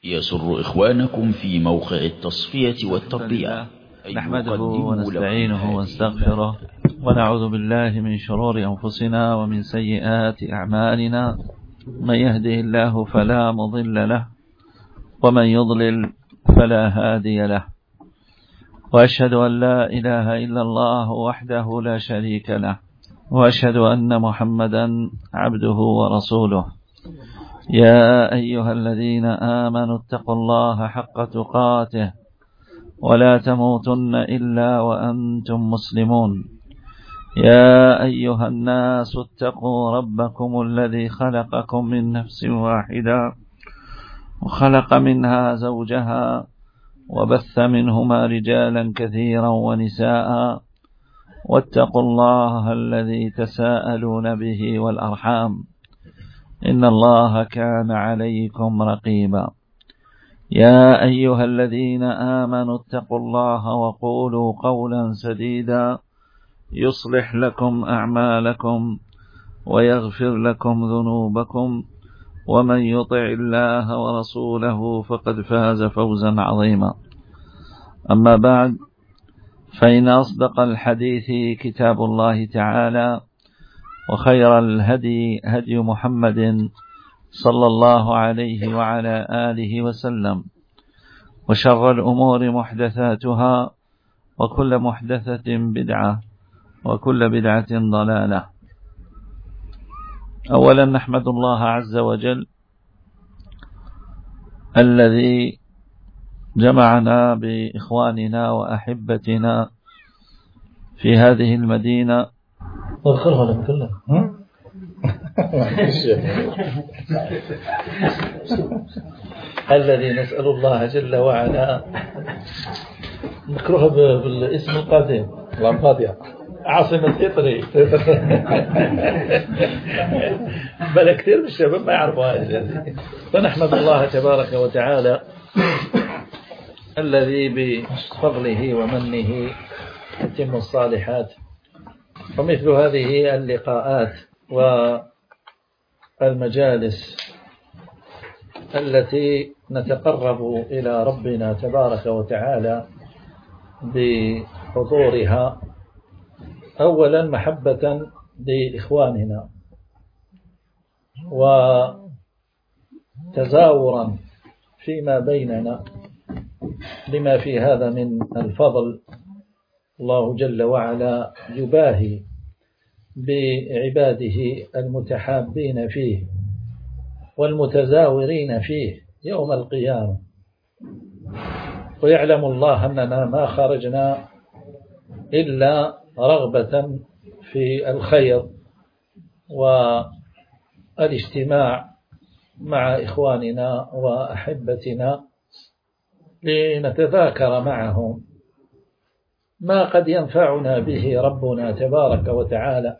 يسر إخوانكم في موقع التصفية والتربية نحمده ونستعينه ونستغفره ونعوذ بالله من شرور أنفسنا ومن سيئات أعمالنا. من يهده الله فلا مضل له ومن يضلل فلا هادي له، وأشهد أن لا إله إلا الله وحده لا شريك له، وأشهد أن محمدا عبده ورسوله. يا أيها الذين آمنوا اتقوا الله حق تقاته ولا تموتن إلا وأنتم مسلمون. يا أيها الناس اتقوا ربكم الذي خلقكم من نفس واحدة وخلق منها زوجها وبث منهما رجالا كثيرا ونساء، واتقوا الله الذي تساءلون به والأرحام إن الله كان عليكم رقيبا. يا أيها الذين آمنوا اتقوا الله وقولوا قولا سديدا يصلح لكم أعمالكم ويغفر لكم ذنوبكم، ومن يطع الله ورسوله فقد فاز فوزا عظيما. أما بعد، فإن أصدق الحديث كتاب الله تعالى، وخير الهدي هدي محمد صلى الله عليه وعلى آله وسلم، وشر الأمور محدثاتها، وكل محدثة بدعة، وكل بدعة ضلالة. أولا نحمد الله عز وجل الذي جمعنا بإخواننا وأحبتنا في هذه المدينة. وخرها لك كلها الذي نسأل الله جل وعلا نكرهها بالاسم القديم لامباديا عاصمة إيطالي بل كثير من الشباب ما يعرفوها. فنحمد الله تبارك وتعالى الذي بفضله ومنه يتم الصالحات، ومثل هذه اللقاءات والمجالس التي نتقرب إلى ربنا تبارك وتعالى بحضورها، أولا محبة لإخواننا وتزاورا فيما بيننا لما في هذا من الفضل. الله جل وعلا يباهي بعباده المتحابين فيه والمتزاورين فيه يوم القيامة، ويعلم الله أننا ما خرجنا إلا رغبة في الخير والاجتماع مع إخواننا وأحبتنا لنتذاكر معهم ما قد ينفعنا به ربنا تبارك وتعالى،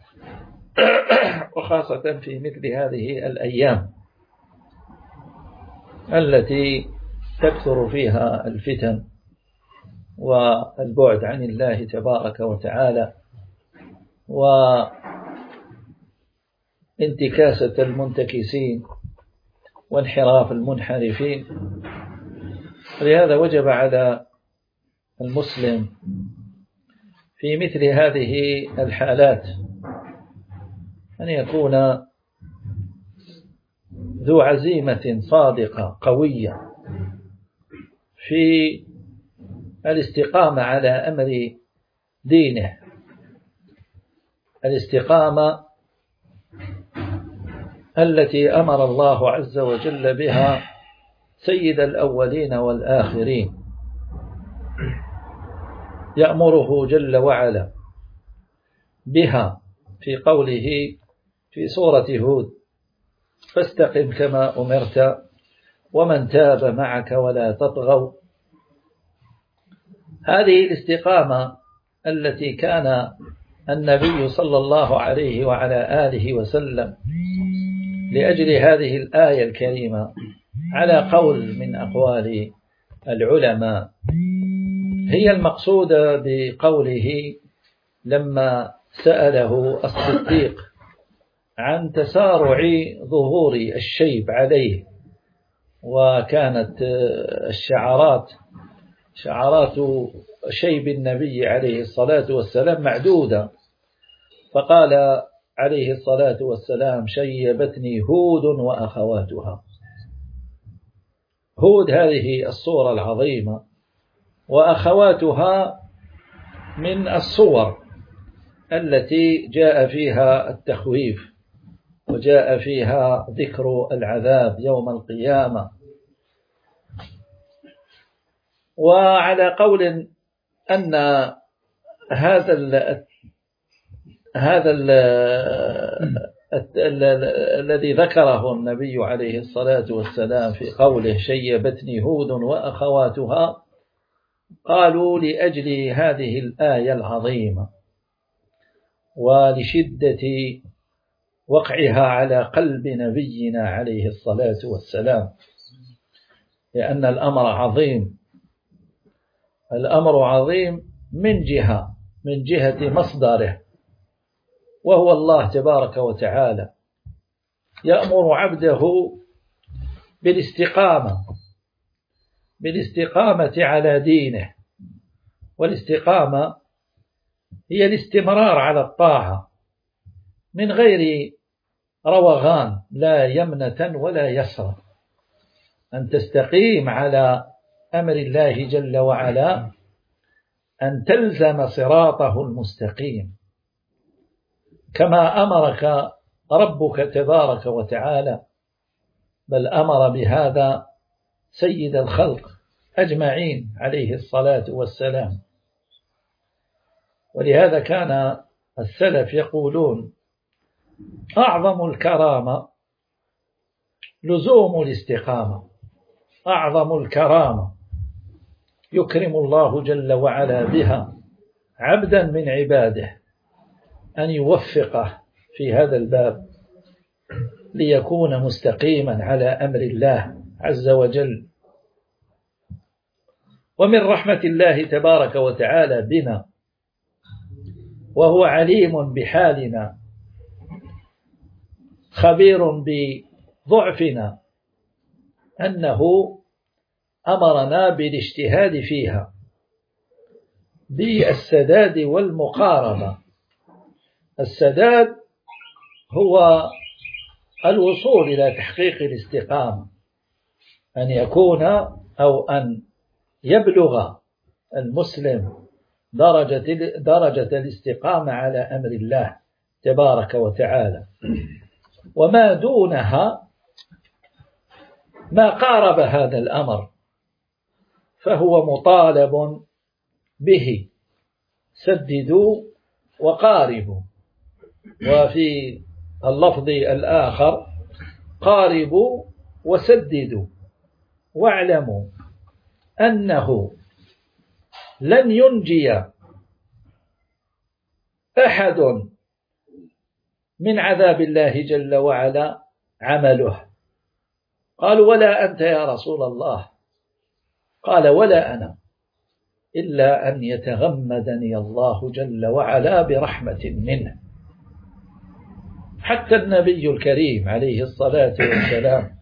وخاصة في مثل هذه الأيام التي تكثر فيها الفتن والبعد عن الله تبارك وتعالى وانتكاسة المنتكسين وانحراف المنحرفين. لهذا وجب على المسلم في مثل هذه الحالات أن يكون ذو عزيمة صادقة قوية في الاستقامة على أمر دينه، الاستقامة التي أمر الله عز وجل بها سيد الأولين والآخرين، يأمره جل وعلا بها في قوله في سورة هود: فاستقم كما أمرت ومن تاب معك ولا تطغوا. هذه الاستقامة التي كان النبي صلى الله عليه وعلى آله وسلم لأجل هذه الآية الكريمة على قول من أقوال العلماء هي المقصودة بقوله لما سأله الصديق عن تسارع ظهور الشيب عليه وكانت شعارات شيب النبي عليه الصلاة والسلام معدودة، فقال عليه الصلاة والسلام: شيبتني هود وأخواتها. هود هذه الصورة العظيمة، وأخواتها من الصور التي جاء فيها التخويف وجاء فيها ذكر العذاب يوم القيامة. وعلى قول أن هذا الذي ذكره النبي عليه الصلاة والسلام في قوله شيبتني هود وأخواتها، قالوا لأجل هذه الآية العظيمة ولشدة وقعها على قلب نبينا عليه الصلاة والسلام، لأن الأمر عظيم. الأمر عظيم من جهة مصدره، وهو الله تبارك وتعالى يأمر عبده بالاستقامة على دينه، والاستقامة هي الاستمرار على الطاعة من غير روغان، لا يمنة ولا يسرى، أن تستقيم على أمر الله جل وعلا، أن تلزم صراطه المستقيم كما أمرك ربك تبارك وتعالى، بل أمر بهذا سيد الخلق أجمعين عليه الصلاة والسلام. ولهذا كان السلف يقولون: أعظم الكرامة لزوم الاستقامة. أعظم الكرامة يكرم الله جل وعلا بها عبدا من عباده، أن يوفقه في هذا الباب ليكون مستقيما على أمر الله عز وجل. ومن رحمة الله تبارك وتعالى بنا، وهو عليم بحالنا خبير بضعفنا، أنه أمرنا بالاجتهاد فيها بالسداد والمقاربة. السداد هو الوصول إلى تحقيق الاستقامة، أن يكون أو أن يبلغ المسلم درجة الاستقامة على أمر الله تبارك وتعالى، وما دونها ما قارب هذا الأمر فهو مطالب به. سددوا وقاربوا، وفي اللفظ الآخر قاربوا وسددوا، واعلموا أنه لن ينجي أحد من عذاب الله جل وعلا عمله. قالوا: ولا أنت يا رسول الله؟ قال: ولا أنا، إلا أن يتغمدني الله جل وعلا برحمة منه. حتى النبي الكريم عليه الصلاة والسلام،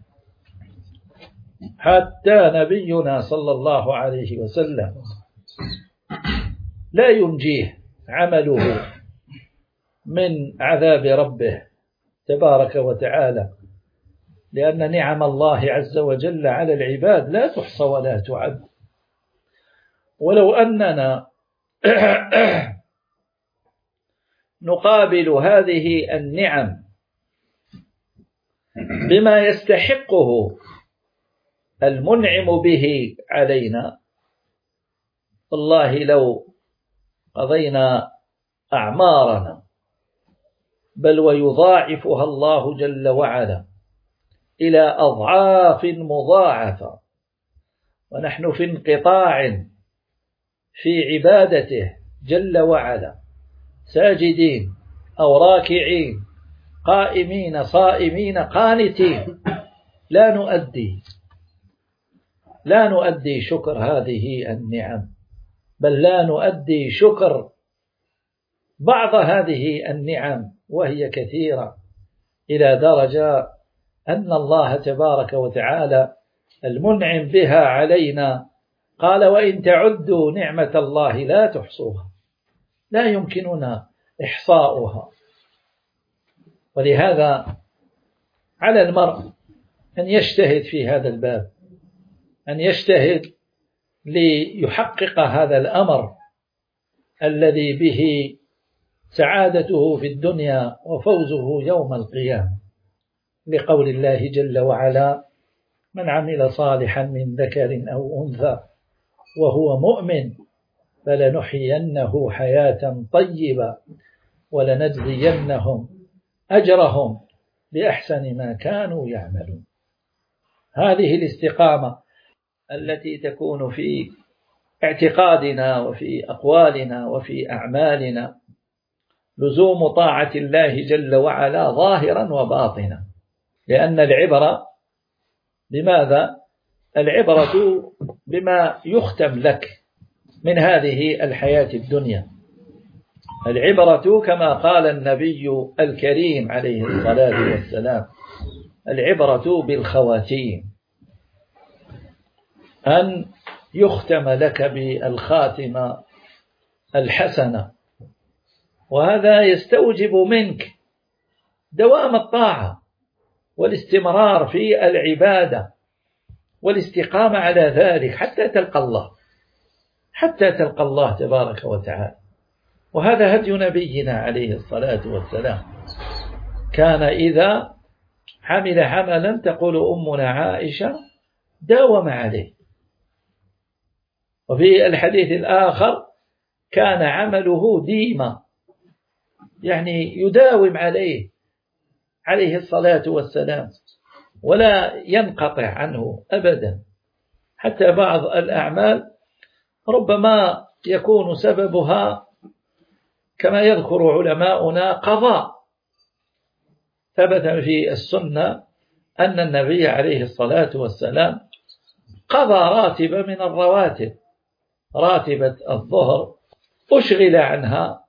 حتى نبينا صلى الله عليه وسلم لا ينجيه عمله من عذاب ربه تبارك وتعالى، لأن نعم الله عز وجل على العباد لا تحصى ولا تعد. ولو أننا نقابل هذه النعم بما يستحقه المنعم به علينا، والله لو قضينا أعمارنا، بل ويضاعفها الله جل وعلا إلى أضعاف مضاعفة، ونحن في انقطاع في عبادته جل وعلا، ساجدين أو راكعين، قائمين صائمين قانتين، لا نؤدي شكر هذه النعم، بل لا نؤدي شكر بعض هذه النعم، وهي كثيرة، إلى درجة أن الله تبارك وتعالى المنعم بها علينا. قال وإن تعدوا نعمة الله لا تحصوها، لا يمكننا إحصاؤها. ولهذا على المرء أن يجتهد في هذا الباب، أن يجتهد ليحقق هذا الأمر الذي به سعادته في الدنيا وفوزه يوم القيامة، لقول الله جل وعلا: من عمل صالحا من ذكر أو أنثى وهو مؤمن فلنحيينه حياة طيبة ولنجزينهم أجرهم بأحسن ما كانوا يعملون. هذه الاستقامة التي تكون في اعتقادنا وفي أقوالنا وفي أعمالنا، لزوم طاعة الله جل وعلا ظاهرا وباطنا. لأن العبرة بماذا؟ العبرة بما يختم لك من هذه الحياة الدنيا. العبرة كما قال النبي الكريم عليه الصلاة والسلام: العبرة بالخواتيم، أن يختم لك بالخاتمة الحسنة. وهذا يستوجب منك دوام الطاعة والاستمرار في العبادة والاستقامة على ذلك حتى تلقى الله، حتى تلقى الله تبارك وتعالى. وهذا هدي نبينا عليه الصلاة والسلام، كان إذا حمل حملا تقول أمنا عائشة داوم عليه. وفي الحديث الآخر كان عمله ديما، يعني يداوم عليه الصلاة والسلام ولا ينقطع عنه أبدا. حتى بعض الأعمال ربما يكون سببها كما يذكر علماؤنا قضاء. ثبت في السنة أن النبي عليه الصلاة والسلام قضى راتبة من الرواتب، راتبة الظهر أشغل عنها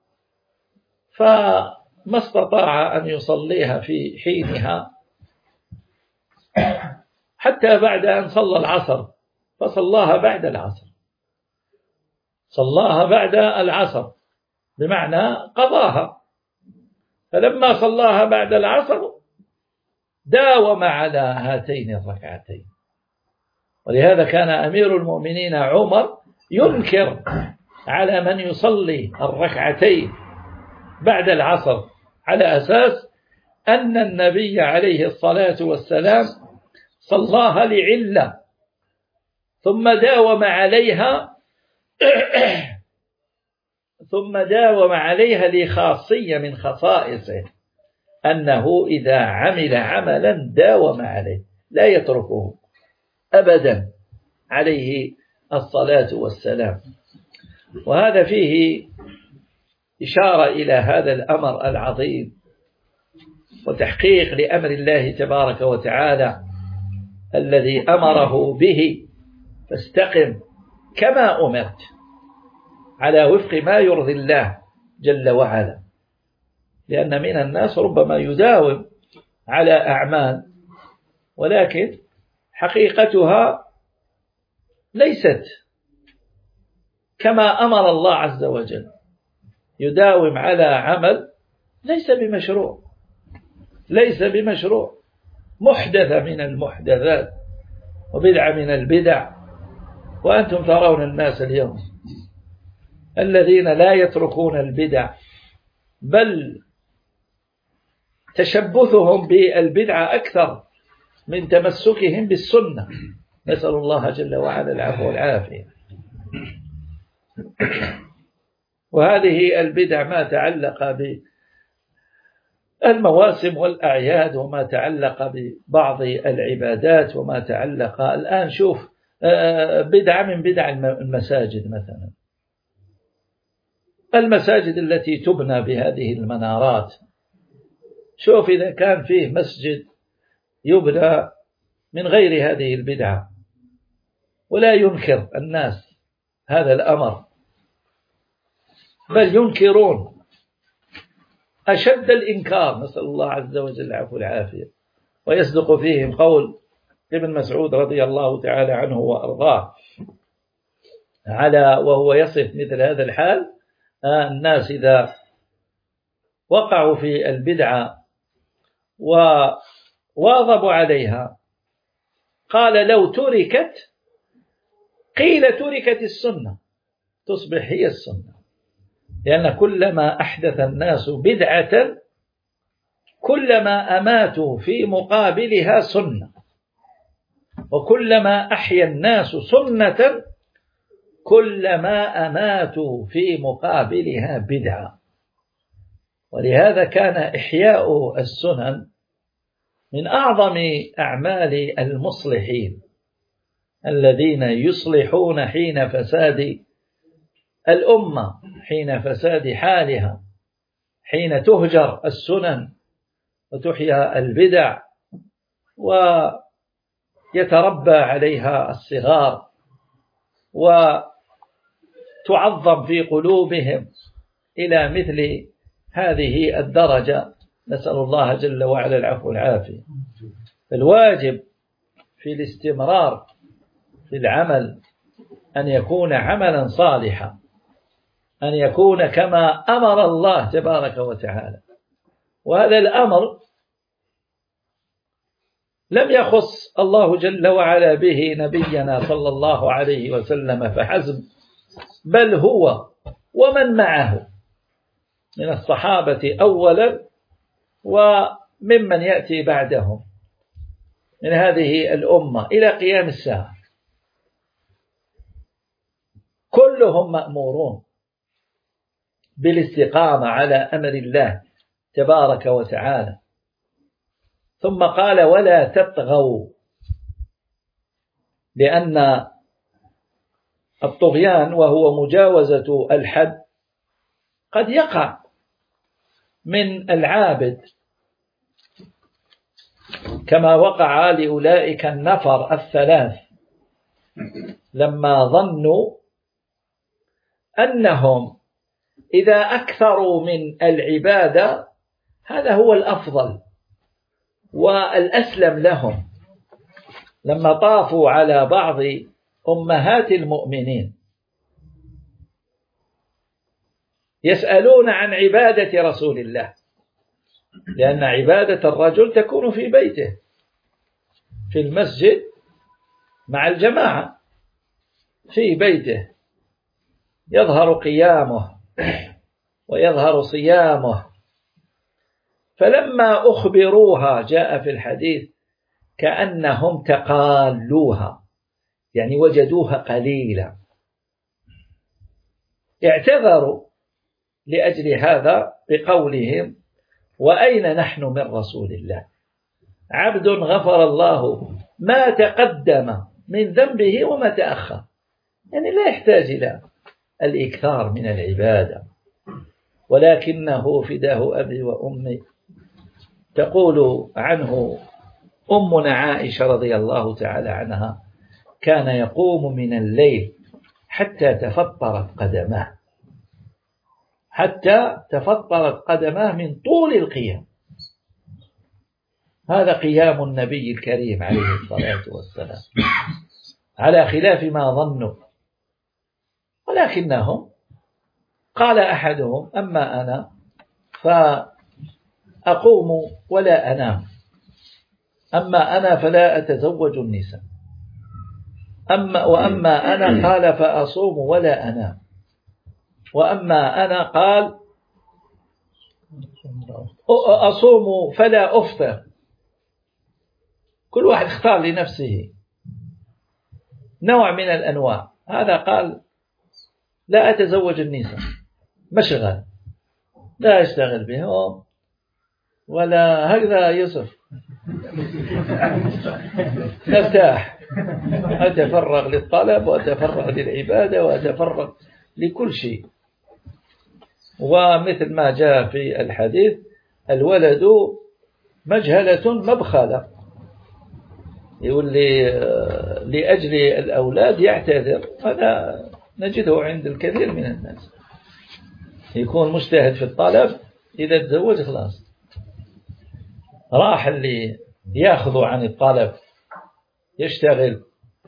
فما استطاع أن يصليها في حينها حتى بعد أن صلى العصر، فصلاها بعد العصر، صلاها بعد العصر بمعنى قضاها. فلما صلاها بعد العصر داوم على هاتين الركعتين. ولهذا كان أمير المؤمنين عمر ينكر على من يصلي الركعتين بعد العصر على أساس أن النبي عليه الصلاة والسلام صلاها لعلة ثم داوم عليها لخاصية من خصائصه، أنه إذا عمل عملا داوم عليه لا يتركه أبدا عليه الصلاة والسلام. وهذا فيه إشارة إلى هذا الأمر العظيم وتحقيق لأمر الله تبارك وتعالى الذي أمره به: فاستقم كما أمرت، على وفق ما يرضي الله جل وعلا. لأن من الناس ربما يداوم على أعمال ولكن حقيقتها ليست كما أمر الله عز وجل، يداوم على عمل ليس بمشروع، محدثة من المحدثات وبدعة من البدع. وأنتم ترون الناس اليوم الذين لا يتركون البدع، بل تشبثهم بالبدعة أكثر من تمسكهم بالسنة، نسأل الله جل وعلا العفو والعافية. وهذه البدع ما تعلق بالمواسم والأعياد، وما تعلق ببعض العبادات، وما تعلق الآن شوف بدعة من بدع المساجد مثلا، المساجد التي تبنى بهذه المنارات. شوف إذا كان فيه مسجد يبنى من غير هذه البدعة ولا ينكر الناس هذا الأمر، بل ينكرون أشد الإنكار، نسأل الله عز وجل العفو والعافية. ويصدق فيهم قول ابن مسعود رضي الله تعالى عنه وأرضاه وهو يصف مثل هذا الحال. الناس إذا وقعوا في البدعة وواظبوا عليها قال لو تركت قيل تركت السنة تصبح هي السنة، لأن كلما أحدث الناس بدعة كلما أماتوا في مقابلها سنة، وكلما أحيا الناس سنة كلما أماتوا في مقابلها بدعة. ولهذا كان إحياء السنن من أعظم أعمال المصلحين الذين يصلحون حين فساد الأمة، حين فساد حالها، حين تهجر السنن وتحيا البدع ويتربى عليها الصغار وتعظم في قلوبهم إلى مثل هذه الدرجة. نسأل الله جل وعلا العفو والعافية. الواجب في الاستمرار في العمل أن يكون عملا صالحا، أن يكون كما أمر الله تبارك وتعالى. وهذا الأمر لم يخص الله جل وعلا به نبينا صلى الله عليه وسلم فحسب، بل هو ومن معه من الصحابة أولا وممن يأتي بعدهم من هذه الأمة إلى قيام الساعة، كلهم مأمورون بالاستقامة على أمر الله تبارك وتعالى. ثم قال ولا تطغوا، لأن الطغيان وهو مجاوزة الحد قد يقع من العابد كما وقع لأولئك النفر الثلاث لما ظنوا أنهم إذا أكثروا من العبادة هذا هو الأفضل والأسلم لهم، لما طافوا على بعض أمهات المؤمنين يسألون عن عبادة رسول الله، لأن عبادة الرجل تكون في بيته في المسجد مع الجماعة، في بيته يظهر قيامه ويظهر صيامه. فلما أخبروها جاء في الحديث كأنهم تقالوها، يعني وجدوها قليلا، اعتذروا لأجل هذا بقولهم وأين نحن من رسول الله، عبد غفر الله ما تقدم من ذنبه وما تأخر، يعني لا يحتاج إلى الإكثار من العبادة، ولكنه فداه أبي وأمي. تقول عنه أمنا عائشة رضي الله تعالى عنها كان يقوم من الليل حتى تفطرت قدماه، حتى تفطرت قدماه من طول القيام. هذا قيام النبي الكريم عليه الصلاة والسلام، على خلاف ما ظنوا. ولكنهم قال أحدهم أما أنا فأقوم ولا أنام، أما أنا فلا أتزوج النساء، وأما أنا قال فأصوم ولا أنام، وأما أنا قال أصوم فلا أفطر. كل واحد اختار لنفسه نوع من الأنواع. هذا قال لا أتزوج النساء، مشغل لا أشتغل بهم ولا هكذا يصف، ارتاح، أتفرغ للطلب وأتفرغ للعبادة وأتفرغ لكل شيء. ومثل ما جاء في الحديث الولد مجهلة مبخلة، يقول لي لأجل الأولاد يعتذر. هذا نجده عند الكثير من الناس، يكون مجتهد في الطلب، إذا تزوج خلاص راح اللي يأخذ عن الطلب يشتغل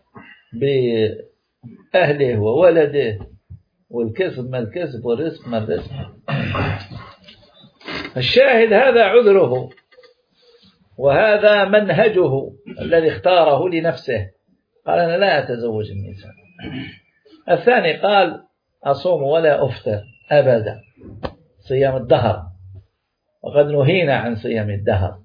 بأهله وولده، والكسب ما الكسب والرزق ما الرزق. الشاهد هذا عذره، وهذا منهجه الذي اختاره لنفسه، قال أنا لا أتزوج النساء. الثاني قال أصوم ولا أفطر أبدا، صيام الدهر، وقد نهينا عن صيام الدهر،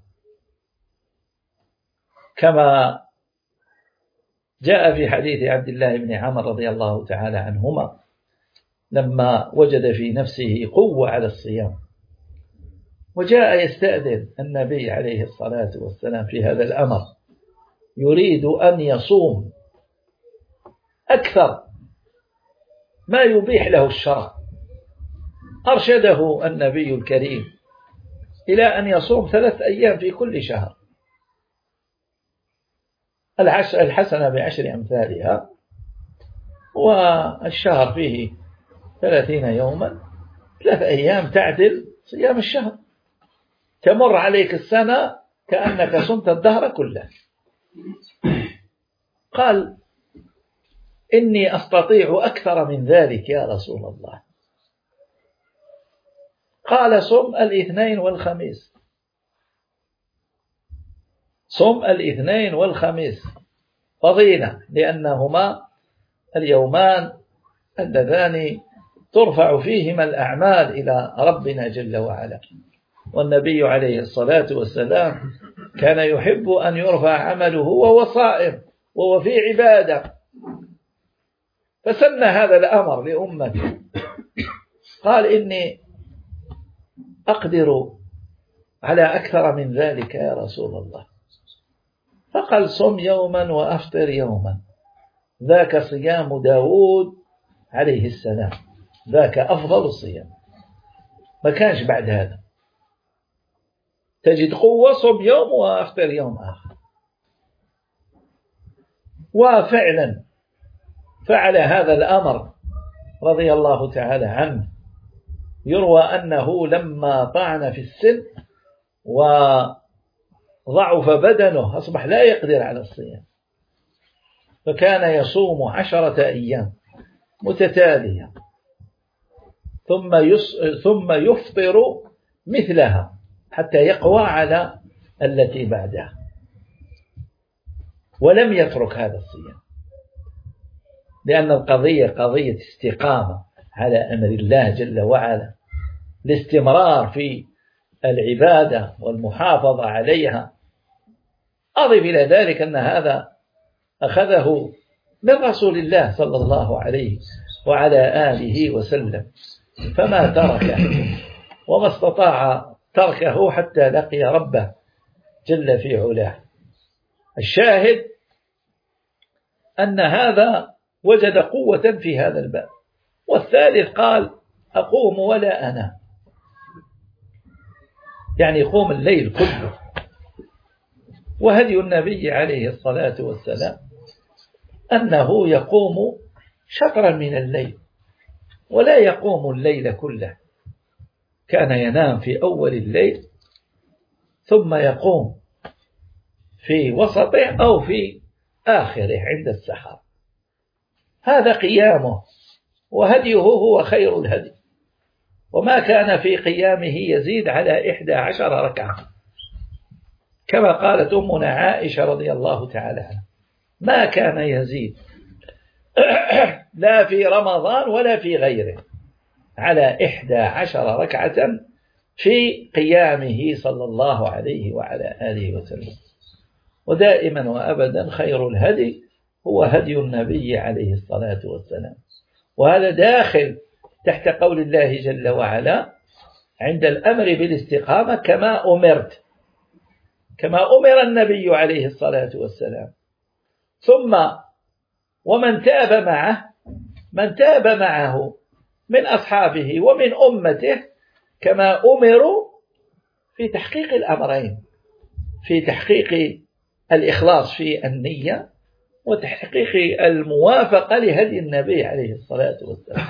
كما جاء في حديث عبد الله بن عمر رضي الله تعالى عنهما لما وجد في نفسه قوة على الصيام، وجاء يستأذن النبي عليه الصلاة والسلام في هذا الأمر، يريد أن يصوم أكثر ما يبيح له الشرع. أرشده النبي الكريم إلى أن يصوم 3 أيام في كل شهر، الحسنة ب10 أمثالها، والشهر فيه 30 يوما، 3 أيام تعدل صيام الشهر، تمر عليك السنة كأنك صمت الدهر كله. قال إني أستطيع أكثر من ذلك يا رسول الله. قال صم الاثنين والخميس، صم الاثنين والخميس فضيلة، لأنهما اليومان اللذان ترفع فيهما الأعمال إلى ربنا جل وعلا، والنبي عليه الصلاة والسلام كان يحب أن يرفع عمله وهو صائم وهو في عبادة، فسن هذا الأمر لأمته. قال إني أقدر على أكثر من ذلك يا رسول الله. فقال صم يوما وأفطر يوما، ذاك صيام داود عليه السلام، ذاك أفضل الصيام، ما كانش بعد هذا. تجد قوة صم يوم وأفطر يوم آخر. وفعلا فعل هذا الأمر رضي الله تعالى عنه. يروى أنه لما طعن في السن وضعف بدنه أصبح لا يقدر على الصيام، فكان يصوم 10 أيام متتالية ثم يفطر مثلها حتى يقوى على التي بعدها، ولم يترك هذا الصيام، لأن القضية قضية استقامة على أمر الله جل وعلا، الاستمرار في العبادة والمحافظة عليها. أضف إلى ذلك أن هذا أخذه من رسول الله صلى الله عليه وعلى آله وسلم، فما تركه وما استطاع تركه حتى لقي ربه جل في علاه. الشاهد أن هذا وجد قوة في هذا الباب. والثالث قال أقوم ولا أنام، يعني يقوم الليل كله. وهدي النبي عليه الصلاة والسلام أنه يقوم شطرا من الليل ولا يقوم الليل كله، كان ينام في أول الليل ثم يقوم في وسطه أو في آخره عند السحر. هذا قيامه، وهديه هو خير الهدي، وما كان في قيامه يزيد على 11 ركعة، كما قالت أمنا عائشة رضي الله تعالى عنها ما كان يزيد لا في رمضان ولا في غيره على 11 ركعة في قيامه صلى الله عليه وعلى آله وسلم. ودائما وأبدا خير الهدي هو هدي النبي عليه الصلاة والسلام. وهذا داخل تحت قول الله جل وعلا عند الأمر بالاستقامة كما أمرت، كما أمر النبي عليه الصلاة والسلام. ثم ومن تاب معه، من تاب معه من أصحابه ومن أمته كما أمروا في تحقيق الأمرين، في تحقيق الإخلاص في النية وتحقيق الموافقة لهدي النبي عليه الصلاة والسلام.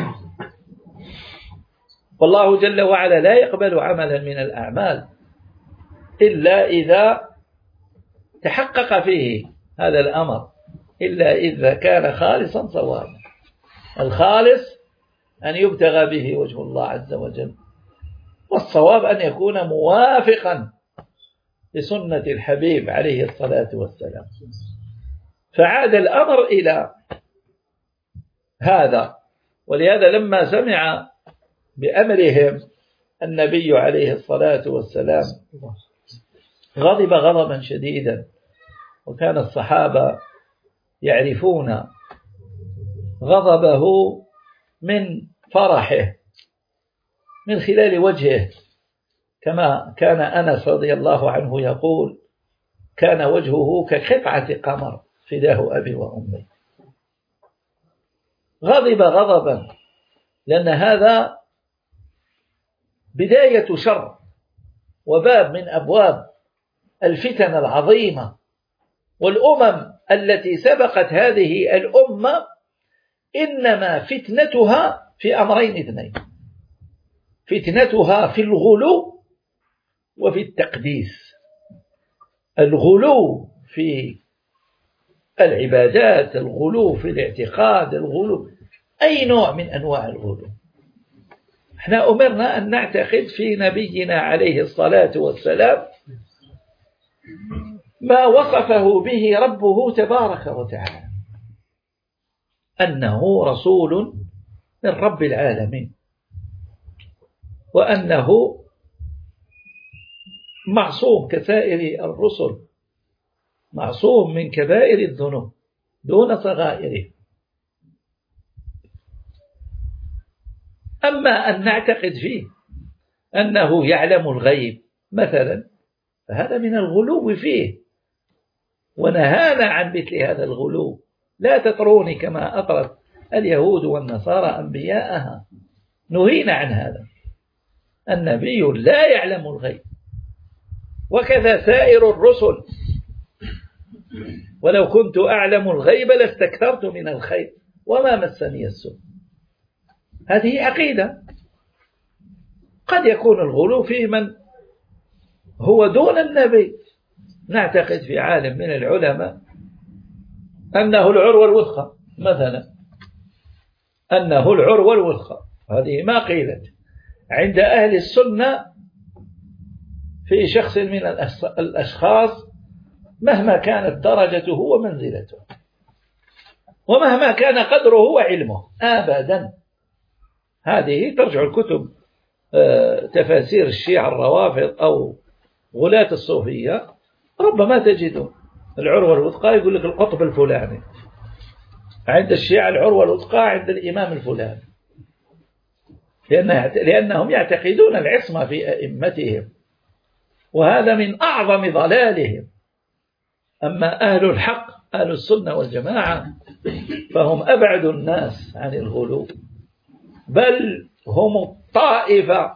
والله جل وعلا لا يقبل عملا من الأعمال إلا إذا تحقق فيه هذا الأمر إلا إذا كان خالصا صوابا. الخالص أن يبتغى به وجه الله عز وجل، والصواب أن يكون موافقا لسنة الحبيب عليه الصلاة والسلام. فعاد الأمر إلى هذا، ولهذا لما سمع بأمرهم النبي عليه الصلاة والسلام غضب غضبا شديدا، وكان الصحابة يعرفون غضبه من فرحه من خلال وجهه، كما كان أنس رضي الله عنه يقول: كان وجهه كقطعة قمر فداه أبي وأمي. غضب غضبا لأن هذا بداية شر وباب من أبواب الفتن العظيمة. والأمم التي سبقت هذه الأمة إنما فتنتها في أمرين اثنين: فتنتها في الغلو وفي التقديس. الغلو في العبادات، الغلو في الاعتقاد، الغلو أي نوع من أنواع الغلو. احنا أمرنا أن نعتقد في نبينا عليه الصلاة والسلام ما وصفه به ربه تبارك وتعالى، أنه رسول من رب العالمين، وأنه معصوم كسائر الرسل، معصوم من كبائر الذنوب دون صغائره. أما أن نعتقد فيه أنه يعلم الغيب مثلا فهذا من الغلو فيه، ونهانا عن مثل هذا الغلو. لا تطروني كما أطرت اليهود والنصارى أنبياءها، نهينا عن هذا. النبي لا يعلم الغيب، وكذا سائر الرسل. ولو كنت أعلم الغيب لاستكثرت من الخير وما مسني السوء. هذه عقيدة. قد يكون الغلو في من هو دون النبي. نعتقد في عالم من العلماء أنه العروة الوثقى مثلا، أنه العروة الوثقى، هذه ما قيلت عند أهل السنة في شخص من الأشخاص مهما كانت درجته ومنزلته ومهما كان قدره وعلمه أبدا. هذه ترجع الكتب تفاسير الشيعة الروافض أو غلاة الصوفية، ربما تجد العروة الوثقى يقول لك القطب الفلاني، عند الشيعة العروة الوثقى عند الإمام الفلاني، لأنهم يعتقدون العصمة في أئمتهم، وهذا من أعظم ضلالهم. أما أهل الحق أهل السنة والجماعة فهم أبعد الناس عن الغلو، بل هم الطائفة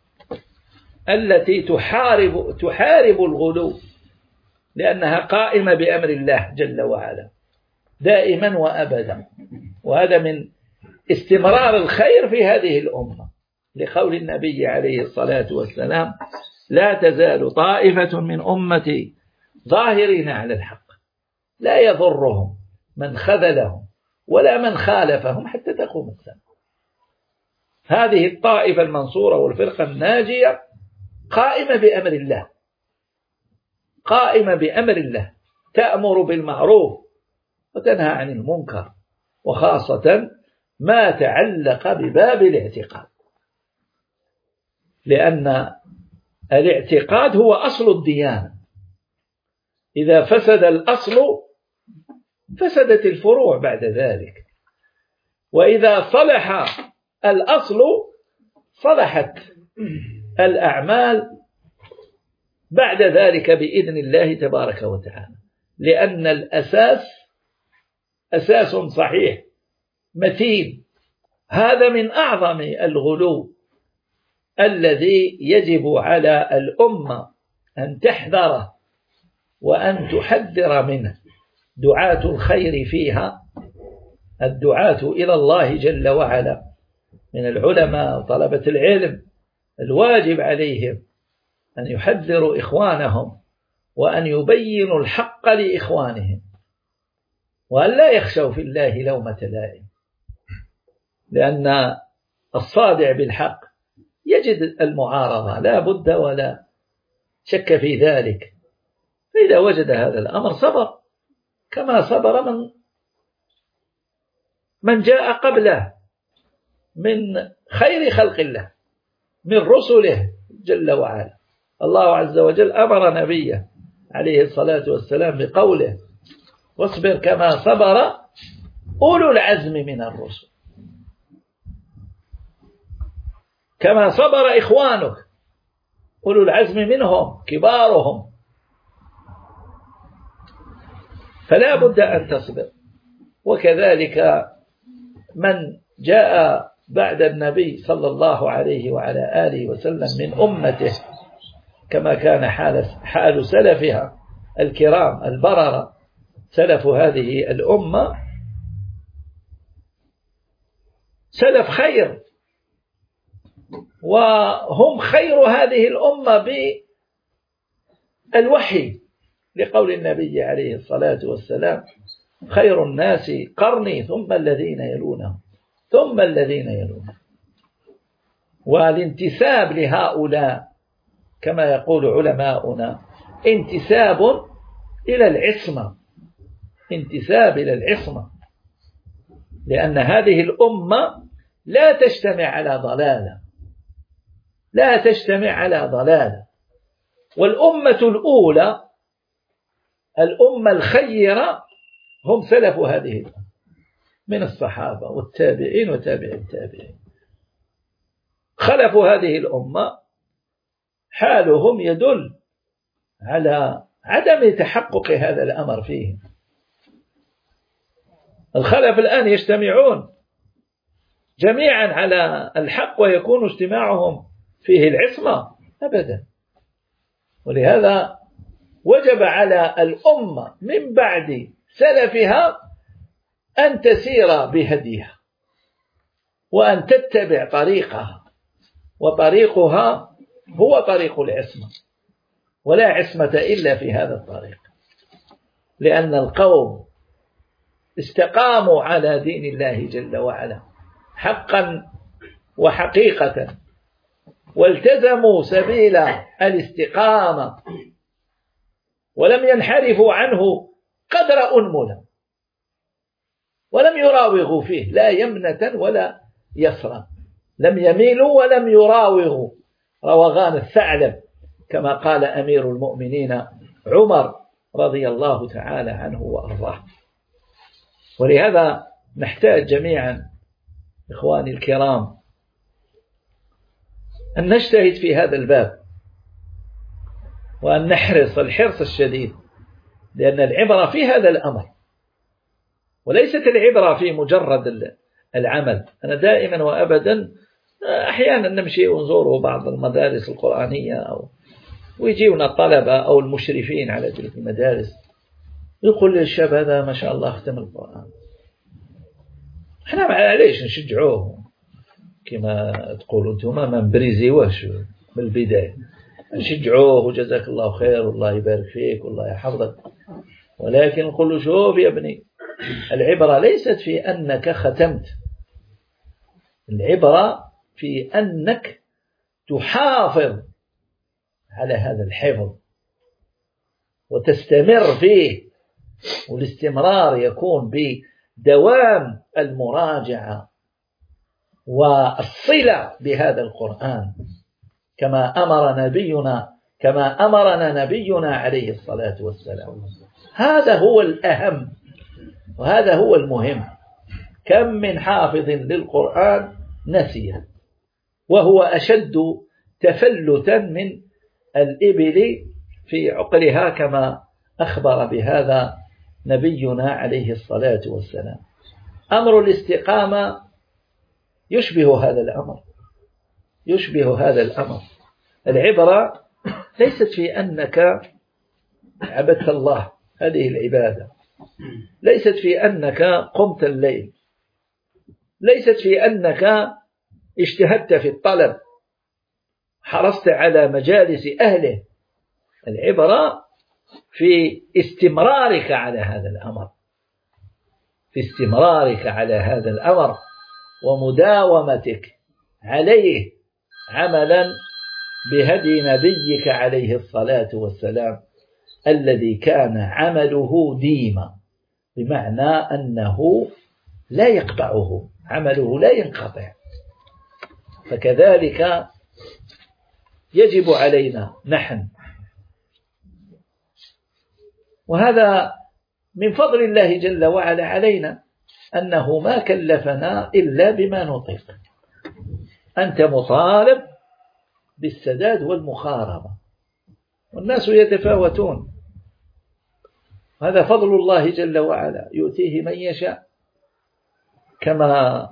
التي تحارب الغلو، لأنها قائمة بأمر الله جل وعلا دائما وأبدا. وهذا من استمرار الخير في هذه الأمة، لقول النبي عليه الصلاة والسلام: لا تزال طائفة من أمتي ظاهرين على الحق لا يضرهم من خذلهم ولا من خالفهم حتى تقوم الساعة. هذه الطائفة المنصورة والفرقة الناجية قائمة بأمر الله، قائمة بأمر الله، تأمر بالمعروف وتنهى عن المنكر، وخاصة ما تعلق بباب الاعتقاد، لأن الاعتقاد هو أصل الديانة. إذا فسد الأصل فسدت الفروع بعد ذلك، وإذا صلح الأصل صلحت الأعمال بعد ذلك بإذن الله تبارك وتعالى، لأن الأساس أساس صحيح متين. هذا من أعظم الغلو الذي يجب على الأمة أن تحذره وأن تحذر منه. دعاة الخير فيها، الدعاة إلى الله جل وعلا من العلماء وطلبة العلم، الواجب عليهم أن يحذروا إخوانهم وأن يبينوا الحق لإخوانهم وأن لا يخشوا في الله لومة لائم، لأن الصادع بالحق يجد المعارضة لا بد ولا شك في ذلك. فإذا وجد هذا الأمر صبر كما صبر من جاء قبله من خير خلق الله من رسله جل وعلا. الله عز وجل أمر نبيه عليه الصلاة والسلام بقوله: واصبر كما صبر أولو العزم من الرسل، كما صبر إخوانك أولو العزم منهم كبارهم، فلا بد أن تصبر. وكذلك من جاء بعد النبي صلى الله عليه وعلى آله وسلم من أمته، كما كان حال سلفها الكرام البررة، سلف هذه الأمة سلف خير، وهم خير هذه الأمة بالوحي، لقول النبي عليه الصلاة والسلام: خير الناس قرني ثم الذين يلونهم ثم الذين يلونهم. والانتساب لهؤلاء كما يقول علماؤنا انتساب إلى العصمة، انتساب إلى العصمة، لأن هذه الأمة لا تجتمع على ضلالة، لا تجتمع على ضلالة. والأمة الأولى الأمة الخيرة هم سلف هذه الأمة من الصحابة والتابعين وتابع التابعين. خلفوا هذه الأمة حالهم يدل على عدم تحقق هذا الأمر فيهم. الخلف الآن يجتمعون جميعا على الحق ويكون اجتماعهم فيه العصمة أبدا. ولهذا وجب على الأمة من بعد سلفها أن تسير بهديها وأن تتبع طريقها، وطريقها هو طريق العصمة، ولا عصمة إلا في هذا الطريق، لأن القوم استقاموا على دين الله جل وعلا حقا وحقيقة، والتزموا سبيل الاستقامة ولم ينحرفوا عنه قدر أنملة، ولم يراوغوا فيه لا يمنة ولا يسرا، لم يميلوا ولم يراوغوا روغان الثعلب كما قال أمير المؤمنين عمر رضي الله تعالى عنه وأرضاه. ولهذا نحتاج جميعا إخواني الكرام أن نجتهد في هذا الباب، وأن نحرص الحرص الشديد، لأن العبرة في هذا الأمر وليست العبرة في مجرد العمل. أنا دائما وأبدا أحيانا نمشي ونزور بعض المدارس القرآنية ويجيونا الطلبة أو المشرفين على تلك المدارس، يقول للشاب: هذا ما شاء الله ختم القرآن. احنا معليش نشجعوه كما تقولوا انتم من بريزيوش من البداية، نشجعوه وجزاك الله خير والله يبارك فيك والله يحفظك، ولكن نقول له: شوف يا ابني، العبرة ليست في أنك ختمت، العبرة في أنك تحافظ على هذا الحفظ وتستمر فيه، والاستمرار يكون بدوام المراجعة والصلة بهذا القرآن كما أمرنا نبينا عليه الصلاة والسلام. هذا هو الأهم وهذا هو المهم. كم من حافظ للقرآن نسيه، وهو أشد تفلتا من الإبل في عقلها كما أخبر بهذا نبينا عليه الصلاة والسلام. أمر الاستقامة يشبه هذا الأمر. العبرة ليست في أنك عبدت الله، هذه العبادة ليست في أنك قمت الليل، ليست في أنك اجتهدت في الطلب حرصت على مجالس أهله. العبرة في استمرارك على هذا الأمر، في استمرارك على هذا الأمر ومداومتك عليه عملا بهدي نبيك عليه الصلاة والسلام الذي كان عمله ديما، بمعنى أنه لا يقطعه، عمله لا ينقطع. فكذلك يجب علينا نحن، وهذا من فضل الله جل وعلا علينا، أنه ما كلفنا إلا بما نطيق. أنت مطالب بالسداد والمخاربة، والناس يتفاوتون، هذا فضل الله جل وعلا يؤتيه من يشاء. كما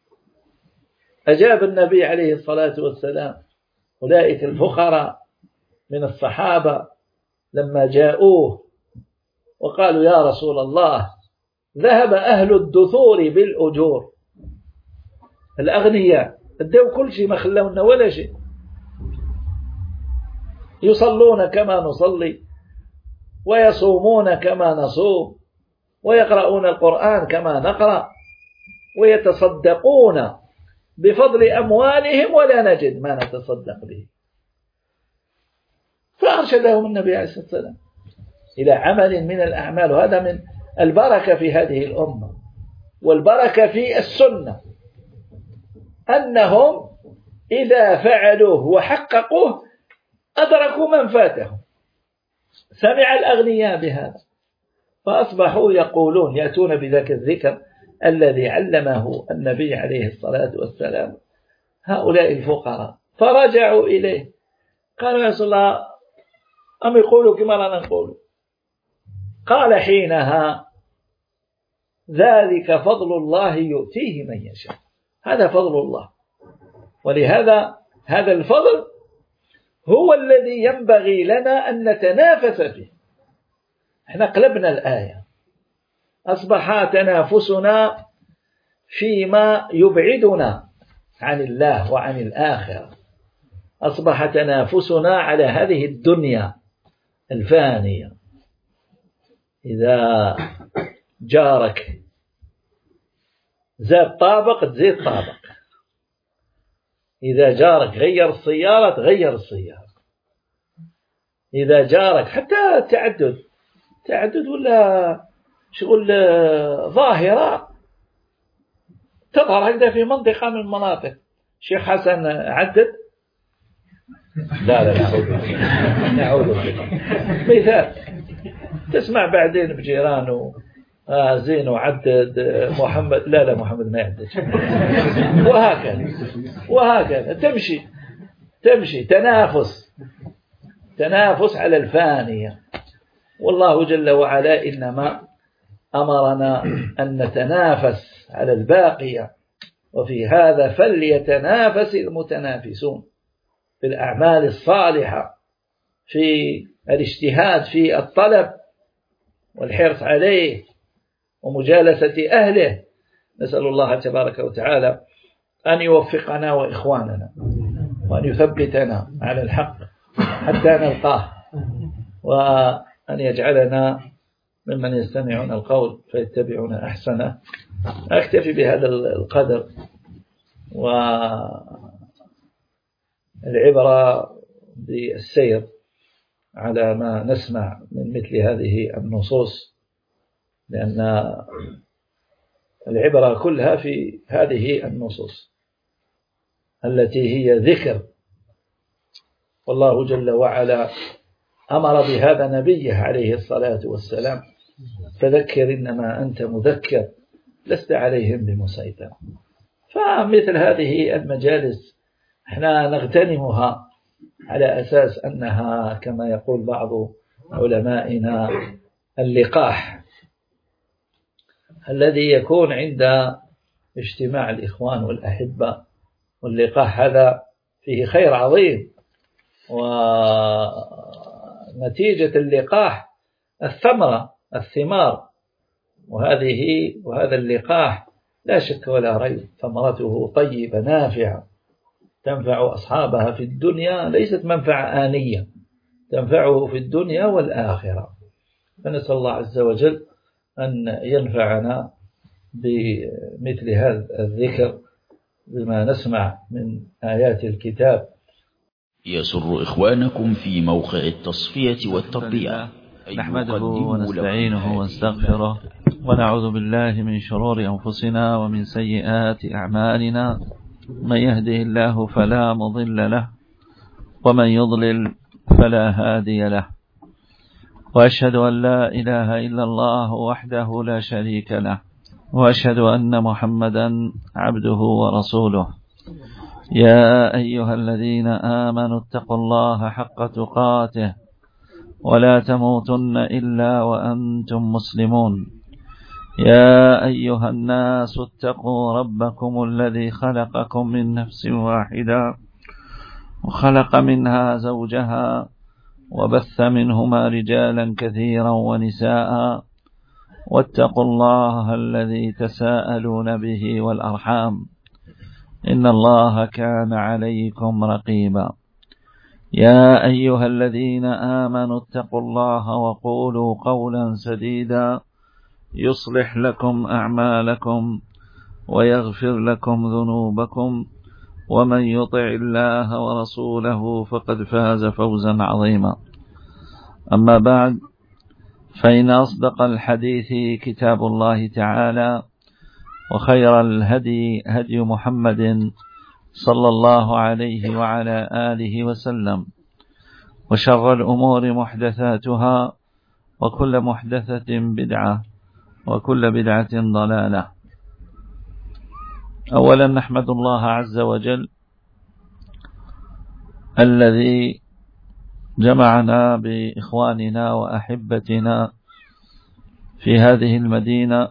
أجاب النبي عليه الصلاة والسلام أولئك الفقراء من الصحابة لما جاءوه وقالوا يا رسول الله ذهب أهل الدثور بالأجور، الأغنياء ادوا كل شيء ما خلونا ولا شيء، يصلون كما نصلي ويصومون كما نصوم ويقرؤون القرآن كما نقرأ ويتصدقون بفضل أموالهم ولا نجد ما نتصدق به. فأرشدهم النبي عليه الصلاة والسلام إلى عمل من الأعمال، وهذا من البركة في هذه الأمة والبركة في السنة، أنهم إذا فعلوه وحققوه أدركوا من فاتهم. سمع الأغنياء بهذا فأصبحوا يقولون، يأتون بذاك الذكر الذي علمه النبي عليه الصلاة والسلام هؤلاء الفقراء، فرجعوا إليه قالوا يا رسول الله أم يقولوا كما لا نقول؟ قال حينها ذلك فضل الله يؤتيه من يشاء، هذا فضل الله. ولهذا هذا الفضل هو الذي ينبغي لنا أن نتنافس فيه. احنا قلبنا الآية، أصبح تنافسنا فيما يبعدنا عن الله وعن الآخرة، أصبح تنافسنا على هذه الدنيا الفانية. إذا جارك زاد طابق تزيد طابق، إذا جارك غير السيارة تغير السيارة، إذا جارك حتى تعدد ولا شغل ظاهرة تظهر هكذا في منطقة من المناطق. شيخ حسن عدد، لا نعوذ مثال تسمع بعدين بجيرانه زين وعدد محمد، لا محمد ما يعدد، وهكذا تمشي تنافس على الفانية. والله جل وعلا إنما أمرنا أن نتنافس على الباقية، وفي هذا فليتنافس المتنافسون في الأعمال الصالحة، في الاجتهاد في الطلب والحرص عليه ومجالسة أهله. نسأل الله تبارك وتعالى أن يوفقنا وإخواننا وأن يثبتنا على الحق حتى نلقاه، وأن يجعلنا ممن يستمعون القول فيتبعون أحسنه. أكتفي بهذا القدر، والعبرة بالسير على ما نسمع من مثل هذه النصوص، لأن العبرة كلها في هذه النصوص التي هي ذكر، والله جل وعلا أمر بهذا نبيه عليه الصلاة والسلام فذكر إنما أنت مذكر لست عليهم بمسيطر. فمثل هذه المجالس احنا نغتنمها على أساس أنها كما يقول بعض علمائنا اللقاح الذي يكون عند اجتماع الإخوان والأحبة، واللقاح هذا فيه خير عظيم، ونتيجة اللقاح الثمار، وهذا اللقاح لا شك ولا ريب ثمرته طيبة نافعة تنفع أصحابها في الدنيا، ليست منفعة آنية، تنفعه في الدنيا والآخرة. فنسأل الله عز وجل أن ينفعنا بمثل هذا الذكر بما نسمع من آيات الكتاب. يسر إخوانكم في موقع التصفية والتربية نحمده ونستعينه ونستغفره ونعوذ بالله من شرور أنفسنا ومن سيئات أعمالنا، من يهده الله فلا مضل له ومن يضلل فلا هادي له، وأشهد أن لا إله إلا الله وحده لا شريك له، وأشهد أن محمدا عبده ورسوله. يا أيها الذين آمنوا اتقوا الله حق تقاته ولا تموتن إلا وأنتم مسلمون. يا أيها الناس اتقوا ربكم الذي خلقكم من نفس واحدة وخلق منها زوجها وبث منهما رجالا كثيرا ونساء، واتقوا الله الذي تساءلون به والأرحام إن الله كان عليكم رقيبا. يا أيها الذين آمنوا اتقوا الله وقولوا قولا سديدا يصلح لكم أعمالكم ويغفر لكم ذنوبكم، ومن يطع الله ورسوله فقد فاز فوزا عظيما. أما بعد، فإن أصدق الحديث كتاب الله تعالى، وخير الهدي هدي محمد صلى الله عليه وعلى آله وسلم، وشر الأمور محدثاتها، وكل محدثة بدعة، وكل بدعة ضلالة. أولا نحمد الله عز وجل الذي جمعنا بإخواننا وأحبتنا في هذه المدينة.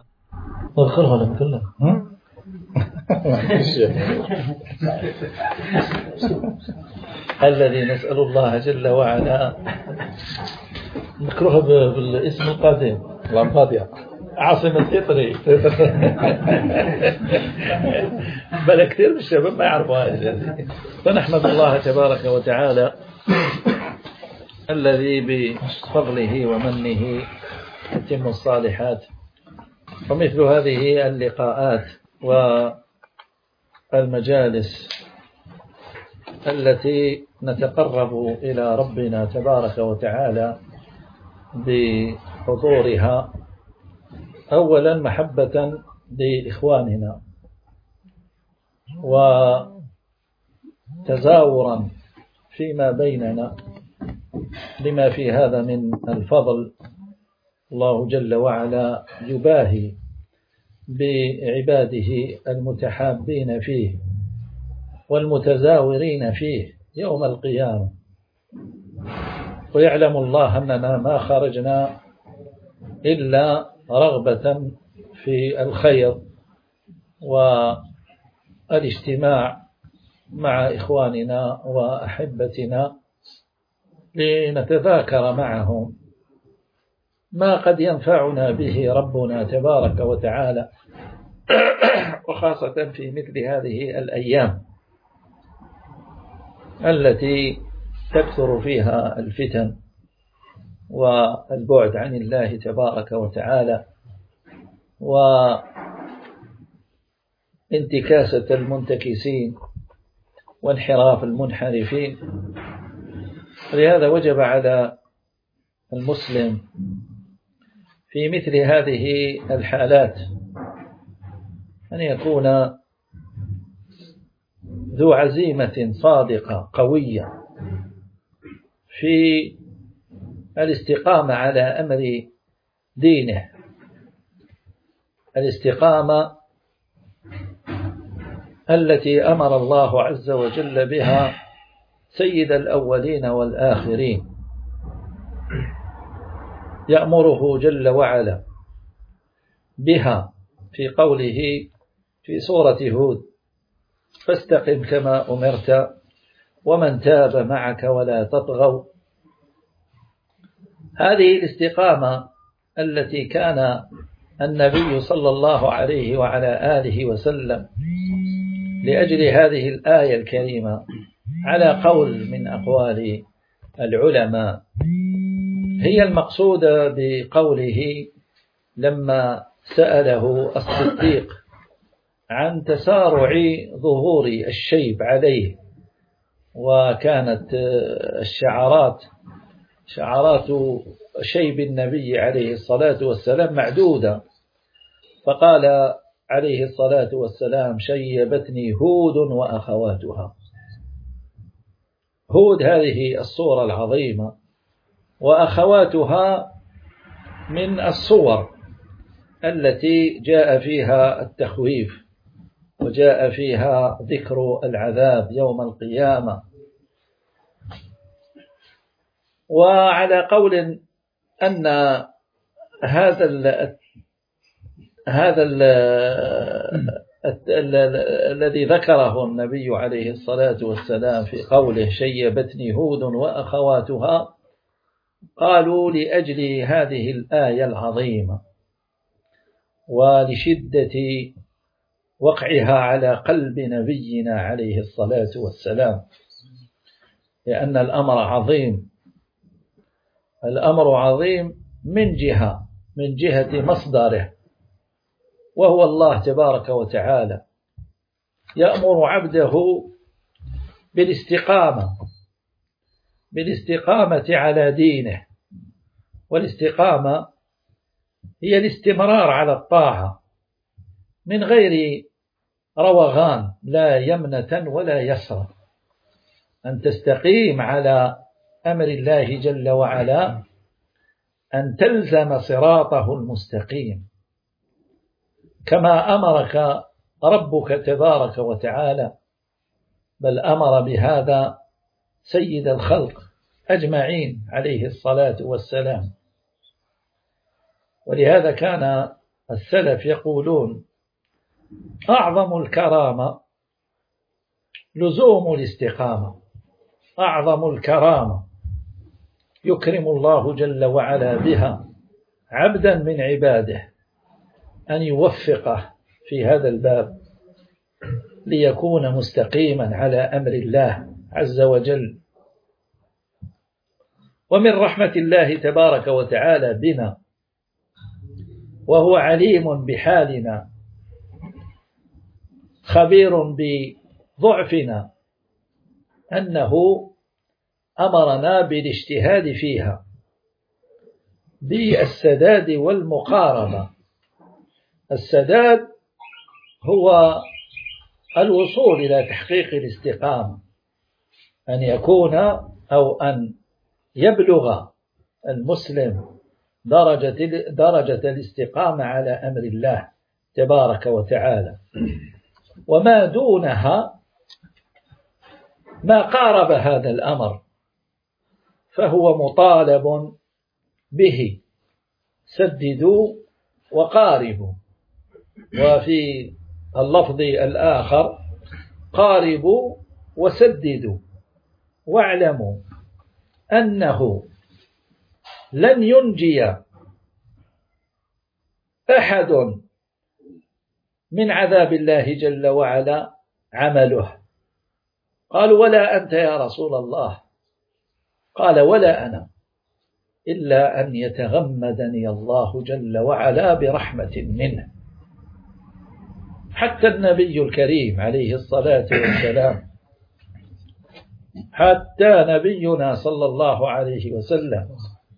الذي نسأل الله جل وعلا نكره بالاسم القديم لامباديا عاصمة إيطالي بل كثير من الشباب ما يعرفوها. فنحمد الله تبارك وتعالى الذي بفضله ومنه يتم الصالحات، ومثل هذه اللقاءات والمجالس التي نتقرب إلى ربنا تبارك وتعالى بحضورها، أولا محبة لإخواننا وتزاورا فيما بيننا لما في هذا من الفضل. الله جل وعلا يباهي بعباده المتحابين فيه والمتزاورين فيه يوم القيامة، ويعلم الله أننا ما خرجنا إلا رغبة في الخير والاجتماع مع إخواننا وأحبتنا لنتذاكر معهم ما قد ينفعنا به ربنا تبارك وتعالى، وخاصة في مثل هذه الأيام التي تكثر فيها الفتن والبعد عن الله تبارك وتعالى وانتكاسة المنتكسين وانحراف المنحرفين. لهذا وجب على المسلم في مثل هذه الحالات أن يكون ذو عزيمة صادقة قوية في الاستقامة على أمر دينه، الاستقامة التي أمر الله عز وجل بها سيد الأولين والآخرين، يأمره جل وعلا بها في قوله في سورة هود: فاستقم كما أمرت ومن تاب معك ولا تطغوا. هذه الاستقامة التي كان النبي صلى الله عليه وعلى آله وسلم لأجل هذه الآية الكريمة على قول من أقوال العلماء هي المقصودة بقوله لما سأله الصديق عن تسارع ظهور الشيب عليه، وكانت شعرات شيب النبي عليه الصلاة والسلام معدودة، فقال عليه الصلاة والسلام: شيبتني هود وأخواتها. هود هذه الصورة العظيمة، وأخواتها من الصور التي جاء فيها التخويف وجاء فيها ذكر العذاب يوم القيامة. وعلى قول أن هذا الذي ذكره النبي عليه الصلاة والسلام في قوله شيبتني هود وأخواتها، قالوا لأجل هذه الآية العظيمة ولشدة وقعها على قلب نبينا عليه الصلاة والسلام، لأن الأمر عظيم. الأمر عظيم من جهة مصدره، وهو الله تبارك وتعالى يأمر عبده بالاستقامة على دينه، والاستقامة هي الاستمرار على الطاعة من غير روغان، لا يمنة ولا يسرى، أن تستقيم على أمر الله جل وعلا، أن تلزم صراطه المستقيم كما أمرك ربك تبارك وتعالى، بل أمر بهذا سيد الخلق أجمعين عليه الصلاة والسلام. ولهذا كان السلف يقولون: أعظم الكرامة لزوم الاستقامة. أعظم الكرامة يكرم الله جل وعلا بها عبدا من عباده، أن يوفقه في هذا الباب ليكون مستقيما على أمر الله عز وجل. ومن رحمة الله تبارك وتعالى بنا، وهو عليم بحالنا خبير بضعفنا، أنه أمرنا بالاجتهاد فيها بالسداد والمقاربة. السداد هو الوصول إلى تحقيق الاستقامة، أن يكون أو أن يبلغ المسلم درجة الاستقامة على أمر الله تبارك وتعالى، وما دونها ما قارب هذا الأمر فهو مطالب به. سددوا وقاربوا، وفي اللفظ الآخر قاربوا وسددوا، واعلموا أنه لن ينجي أحد من عذاب الله جل وعلا عمله. قالوا: ولا أنت يا رسول الله؟ قال: ولا أنا، إلا أن يتغمدني الله جل وعلا برحمة منه. حتى النبي الكريم عليه الصلاة والسلام، حتى نبينا صلى الله عليه وسلم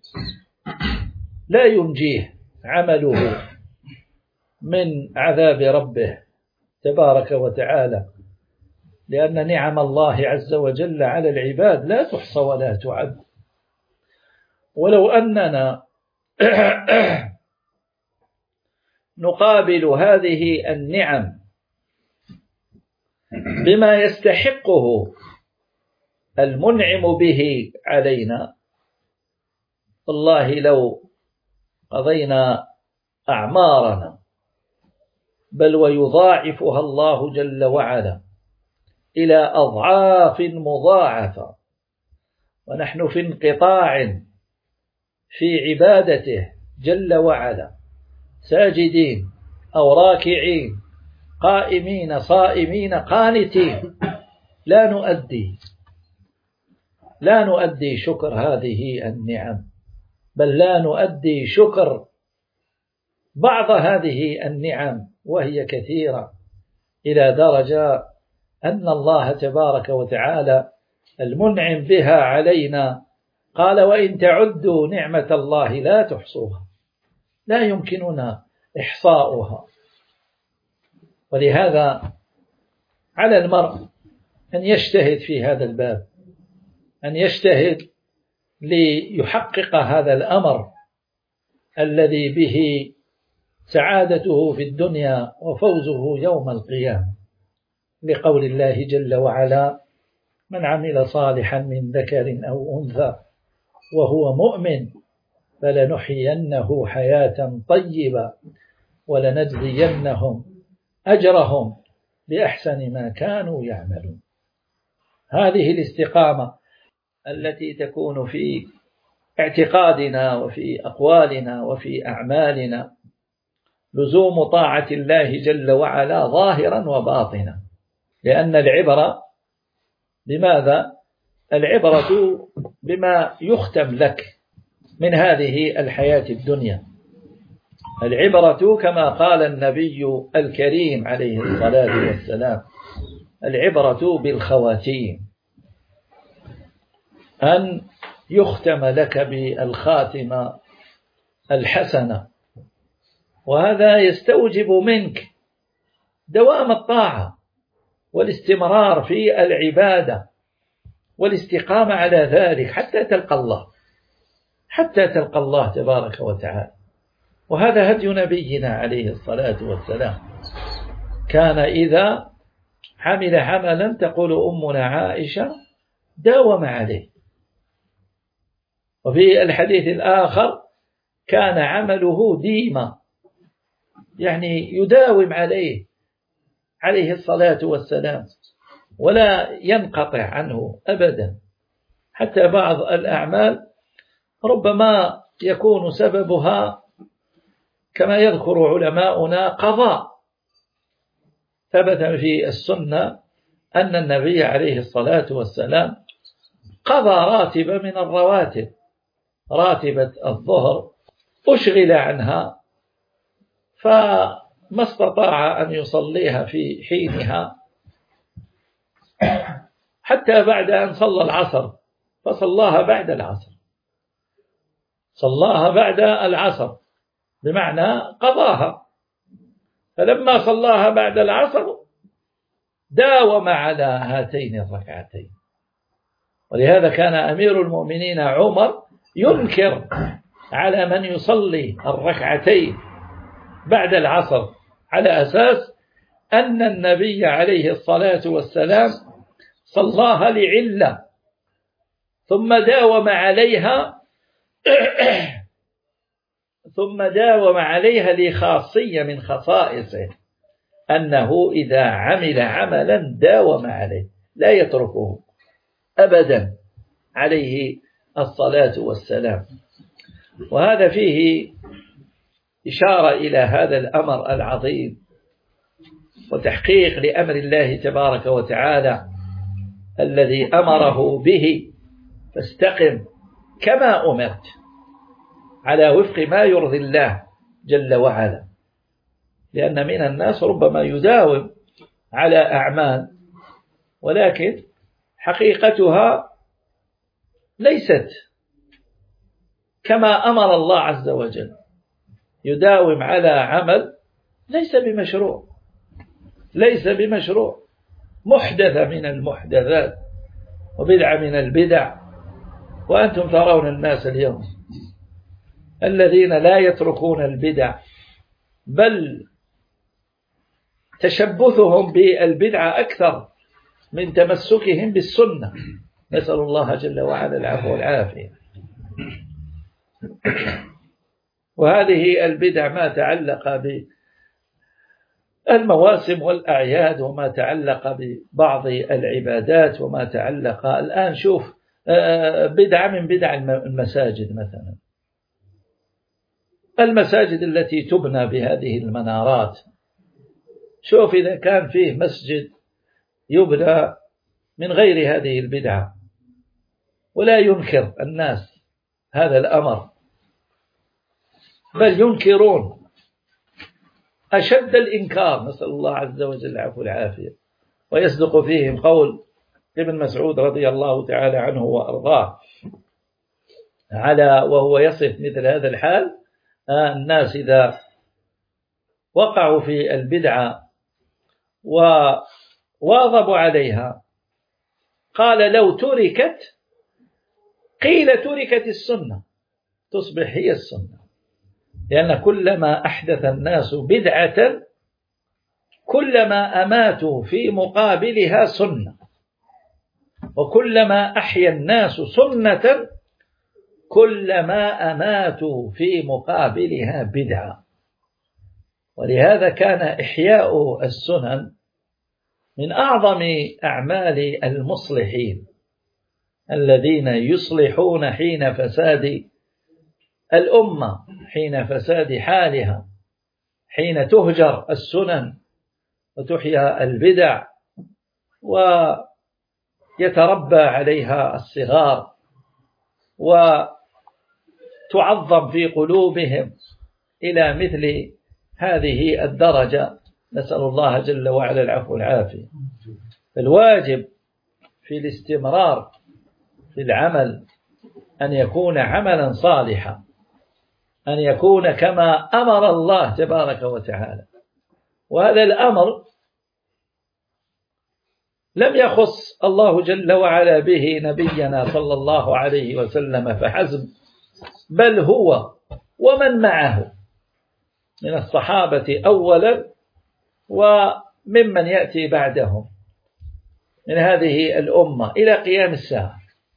لا ينجيه عمله من عذاب ربه تبارك وتعالى، لأن نعم الله عز وجل على العباد لا تحصى ولا تعد. ولو أننا نقابل هذه النعم بما يستحقه المنعم به علينا، والله لو قضينا أعمارنا، بل ويضاعفها الله جل وعلا إلى أضعاف مضاعفة، ونحن في انقطاع في عبادته جل وعلا، ساجدين أو راكعين، قائمين صائمين قانتين، لا نؤدي شكر هذه النعم، بل لا نؤدي شكر بعض هذه النعم وهي كثيرة إلى درجة أن الله تبارك وتعالى المنعم بها علينا قال وإن تعدوا نعمة الله لا تحصوها، لا يمكننا إحصاؤها. ولهذا على المرء أن يجتهد في هذا الباب، أن يجتهد ليحقق هذا الأمر الذي به سعادته في الدنيا وفوزه يوم القيامة، لقول الله جل وعلا من عمل صالحا من ذكر أو أنثى وهو مؤمن فلنحيينه حياة طيبة ولنجزينهم أجرهم بأحسن ما كانوا يعملون. هذه الاستقامة التي تكون في اعتقادنا وفي أقوالنا وفي أعمالنا، لزوم طاعة الله جل وعلا ظاهرا وباطنا، لأن العبرة بماذا؟ العبرة بما يختم لك من هذه الحياة الدنيا. العبرة كما قال النبي الكريم عليه الصلاة والسلام العبرة بالخواتيم، أن يختم لك بالخاتمة الحسنة، وهذا يستوجب منك دوام الطاعة والاستمرار في العبادة والاستقامة على ذلك حتى تلقى الله تبارك وتعالى. وهذا هدي نبينا عليه الصلاة والسلام، كان إذا عمل عملا تقول أمنا عائشة داوم عليه. وفي الحديث الآخر كان عمله ديما، يعني يداوم عليه الصلاة والسلام ولا ينقطع عنه أبدا، حتى بعض الأعمال ربما يكون سببها كما يذكر علماؤنا قضاء. ثبت في السنة أن النبي عليه الصلاة والسلام قضى راتبة من الرواتب، راتبة الظهر أشغل عنها فما استطاع أن يصليها في حينها حتى بعد أن صلى العصر، فصلاها بعد العصر، صلاها بعد العصر بمعنى قضاها. فلما صلاها بعد العصر داوم على هاتين الركعتين. ولهذا كان أمير المؤمنين عمر ينكر على من يصلي الركعتين بعد العصر على أساس أن النبي عليه الصلاة والسلام صلاها لعلة ثم داوم عليها لخاصية من خصائصه، أنه إذا عمل عملا داوم عليه لا يتركه أبدا عليه الصلاة والسلام. وهذا فيه إشارة إلى هذا الأمر العظيم وتحقيق لأمر الله تبارك وتعالى الذي أمره به، فاستقم كما أمرت على وفق ما يرضي الله جل وعلا. لأن من الناس ربما يداوم على أعمال ولكن حقيقتها ليست كما أمر الله عز وجل، يداوم على عمل ليس بمشروع، محدثة من المحدثات وبدعة من البدع. وأنتم ترون الناس اليوم الذين لا يتركون البدع، بل تشبثهم بالبدعة أكثر من تمسكهم بالسنة، نسأل الله جل وعلا العفو والعافية. وهذه البدع ما تعلق بالمواسم والأعياد، وما تعلق ببعض العبادات، وما تعلق الآن شوف بدعة من بدع المساجد مثلا، المساجد التي تبنى بهذه المنارات. شوف إذا كان فيه مسجد يبنى من غير هذه البدعة ولا ينكر الناس هذا الأمر، بل ينكرون أشد الإنكار، نسأل الله عز وجل العفو والعافية. ويصدق فيهم قول ابن مسعود رضي الله تعالى عنه وأرضاه وهو يصف مثل هذا الحال: الناس إذا وقعوا في البدعة وواظبوا عليها قال لو تركت قيل تركت السنة تصبح هي السنة، لأن كلما أحدث الناس بدعة كلما أماتوا في مقابلها سنة، وكلما أحيا الناس سنة كلما أماتوا في مقابلها بدعة. ولهذا كان إحياء السنن من أعظم أعمال المصلحين الذين يصلحون حين فساد الأمة، حين فساد حالها، حين تهجر السنن وتحيا البدع ويتربى عليها الصغار وتعظم في قلوبهم إلى مثل هذه الدرجة. نسأل الله جل وعلا العفو والعافية. الواجب في الاستمرار في العمل أن يكون عملا صالحا، أن يكون كما أمر الله تبارك وتعالى. وهذا الأمر لم يخص الله جل وعلا به نبينا صلى الله عليه وسلم فحسب، بل هو ومن معه من الصحابة أولا وممن يأتي بعدهم من هذه الأمة إلى قيام الساعة،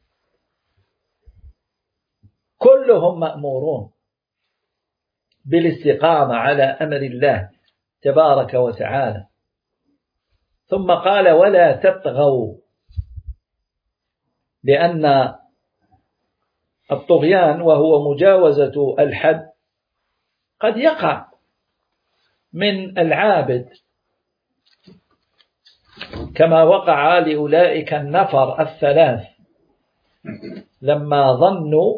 كلهم مأمورون بالاستقامة على أمر الله تبارك وتعالى. ثم قال ولا تطغوا، لأن الطغيان وهو مجاوزة الحد قد يقع من العابد كما وقع لأولئك النفر الثلاث لما ظنوا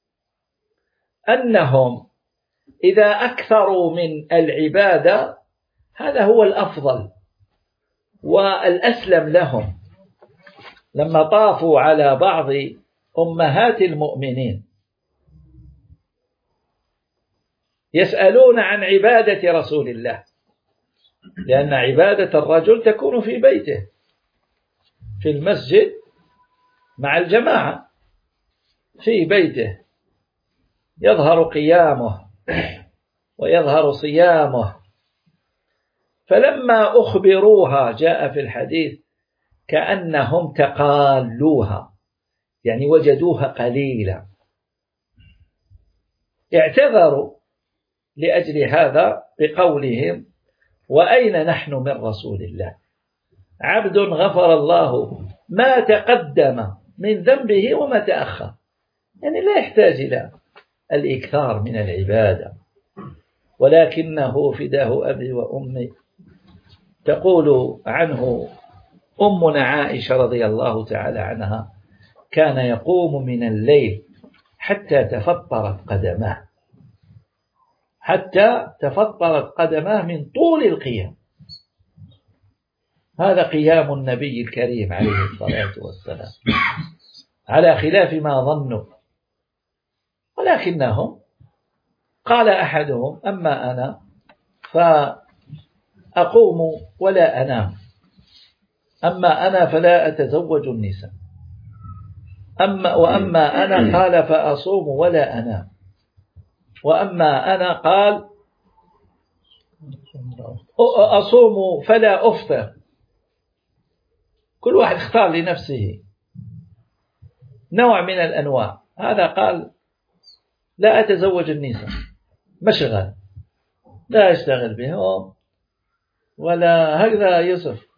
أنهم إذا أكثروا من العبادة هذا هو الأفضل والأسلم لهم، لما طافوا على بعض أمهات المؤمنين يسألون عن عبادة رسول الله، لأن عبادة الرجل تكون في بيته في المسجد مع الجماعة، في بيته يظهر قيامه ويظهر صيامه. فلما أخبروها جاء في الحديث كأنهم تقالوها، يعني وجدوها قليلا، اعتذروا لأجل هذا بقولهم وأين نحن من رسول الله، عبد غفر الله ما تقدم من ذنبه وما تأخر، يعني لا يحتاج إلى الإكثار من العبادة. ولكنه فداه أبي وأمي، تقول عنه أمنا عائشة رضي الله تعالى عنها كان يقوم من الليل حتى تفطرت قدماه، حتى تفطرت قدماه من طول القيام. هذا قيام النبي الكريم عليه الصلاة والسلام، على خلاف ما ظنوا. ولكنهم قال أحدهم أما أنا فأقوم ولا أنام، أما أنا فلا أتزوج النساء، وأما أنا قال فأصوم ولا أنام، وأما أنا قال أصوم فلا أفطر. كل واحد اختار لنفسه نوع من الأنواع. هذا قال لا أتزوج النساء، مشغل لا أشتغل بهم ولا هكذا يصف،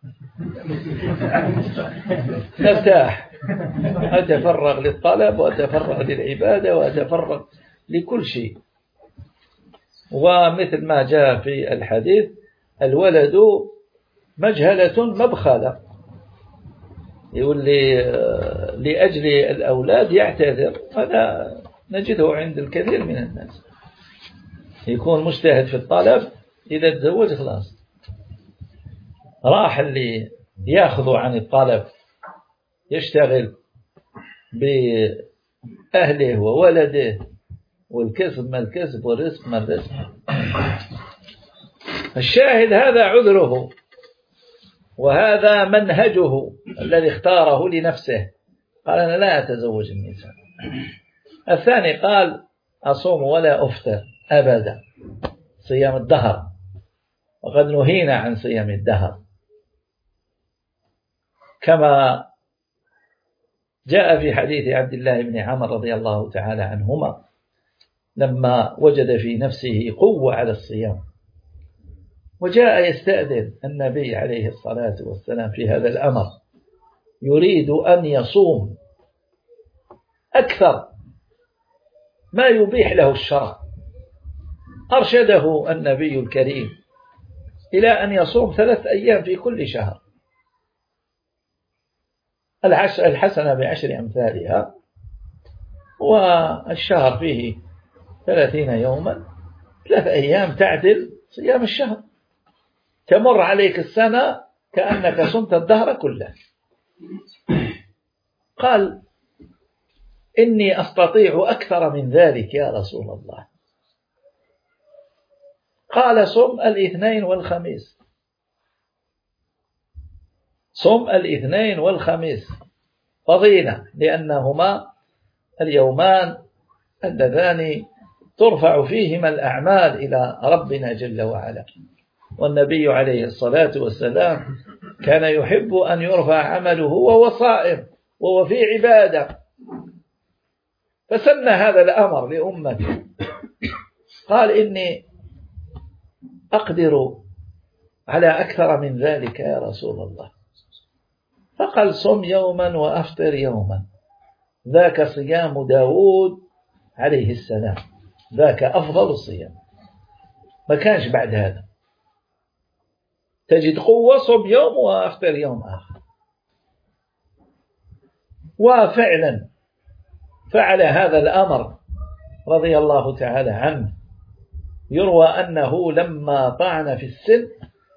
نرتاح، أتفرغ للطلب وأتفرغ للعبادة وأتفرغ لكل شيء. ومثل ما جاء في الحديث الولد مجهلة مبخلة، يقول لي لأجل الأولاد يعتذر. هذا نجده عند الكثير من الناس، يكون مجتهد في الطلب إذا تزوج خلاص راح اللي يأخذ عن الطلب، يشتغل بأهله وولده، والكسب ما الكسب والرزق ما الرزق. الشاهد هذا عذره وهذا منهجه الذي اختاره لنفسه، قال أنا لا أتزوج النساء. الثاني قال أصوم ولا أفطر أبدا، صيام الدهر، وقد نهينا عن صيام الدهر، كما جاء في حديث عبد الله بن عمر رضي الله تعالى عنهما لما وجد في نفسه قوة على الصيام، وجاء يستأذن النبي عليه الصلاة والسلام في هذا الأمر، يريد أن يصوم أكثر ما يبيح له الشرع. أرشده النبي الكريم إلى أن يصوم 3 أيام في كل شهر، الحسنة ب10 أمثالها، والشهر فيه 30 يوما، 3 أيام تعدل صيام الشهر، تمر عليك السنة كأنك صمت الدهر كله. قال إني أستطيع أكثر من ذلك يا رسول الله. قال صم الاثنين والخميس، صم الاثنين والخميس فضيلة، لأنهما اليومان اللذان ترفع فيهما الأعمال إلى ربنا جل وعلا، والنبي عليه الصلاة والسلام كان يحب أن يرفع عمله وهو صائم وهو في عبادة، فسن هذا الأمر لأمته. قال إني أقدر على أكثر من ذلك يا رسول الله. فقال صم يوما وأفطر يوما، ذاك صيام داود عليه السلام، ذاك أفضل الصيام، ما كانش بعد هذا. تجد قوة صم يوم وأفطر يوم آخر. وفعلا فعل هذا الأمر رضي الله تعالى عنه. يروى أنه لما طعن في السن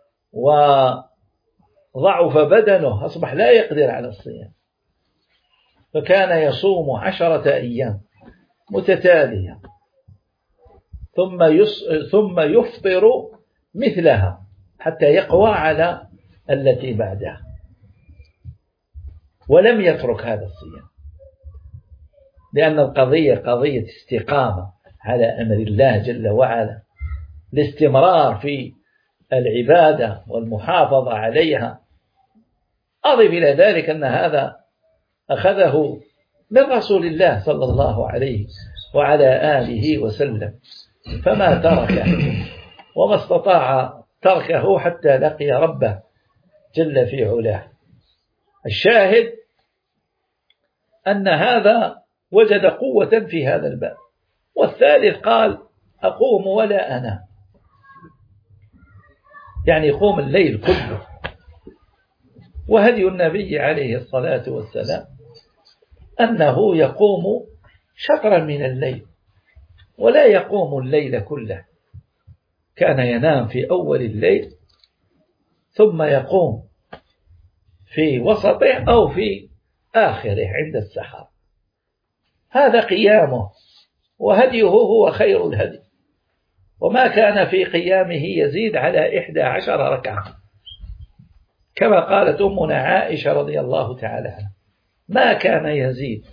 وضعف بدنه أصبح لا يقدر على الصيام، فكان يصوم 10 أيام متتالية ثم يفطر مثلها حتى يقوى على التي بعدها، ولم يترك هذا الصيام، لأن القضية قضية استقامة على أمر الله جل وعلا، الاستمرار في العبادة والمحافظة عليها. أضف إلى ذلك أن هذا أخذه من رسول الله صلى الله عليه وعلى آله وسلم، فما تركه وما استطاع تركه حتى لقي ربه جل في علاه. الشاهد أن هذا وجد قوة في هذا الباب. والثالث قال أقوم ولا أنام، يعني يقوم الليل كله. وهدي النبي عليه الصلاة والسلام أنه يقوم شطرا من الليل ولا يقوم الليل كله، كان ينام في أول الليل ثم يقوم في وسطه أو في آخره عند السحر. هذا قيامه، وهديه هو خير الهدي، وما كان في قيامه يزيد على 11 ركعة، كما قالت أمنا عائشة رضي الله تعالى عنها ما كان يزيد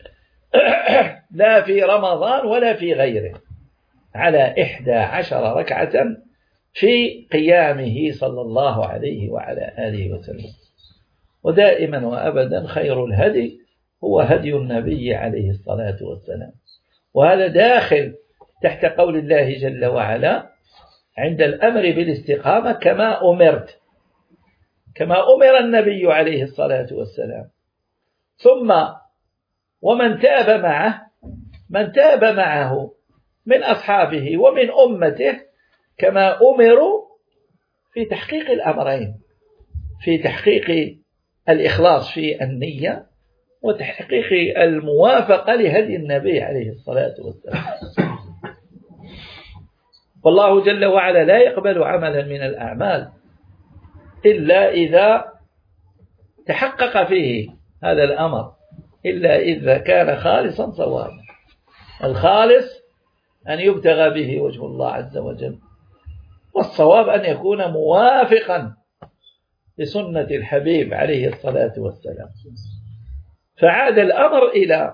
لا في رمضان ولا في غيره على 11 ركعة في قيامه صلى الله عليه وعلى آله وسلم. ودائما وأبدا خير الهدي هو هدي النبي عليه الصلاة والسلام. وهذا داخل تحت قول الله جل وعلا عند الأمر بالاستقامة كما أمرت، كما أمر النبي عليه الصلاة والسلام. ثم ومن تاب معه، من تاب معه من أصحابه ومن أمته كما أمروا في تحقيق الأمرين، في تحقيق الإخلاص في النية وتحقيق الموافقة لهدي النبي عليه الصلاة والسلام. والله جل وعلا لا يقبل عملا من الأعمال إلا إذا تحقق فيه هذا الأمر، إلا إذا كان خالصا صوابا. الخالص أن يبتغى به وجه الله عز وجل، والصواب أن يكون موافقا لسنة الحبيب عليه الصلاة والسلام. فعاد الأمر إلى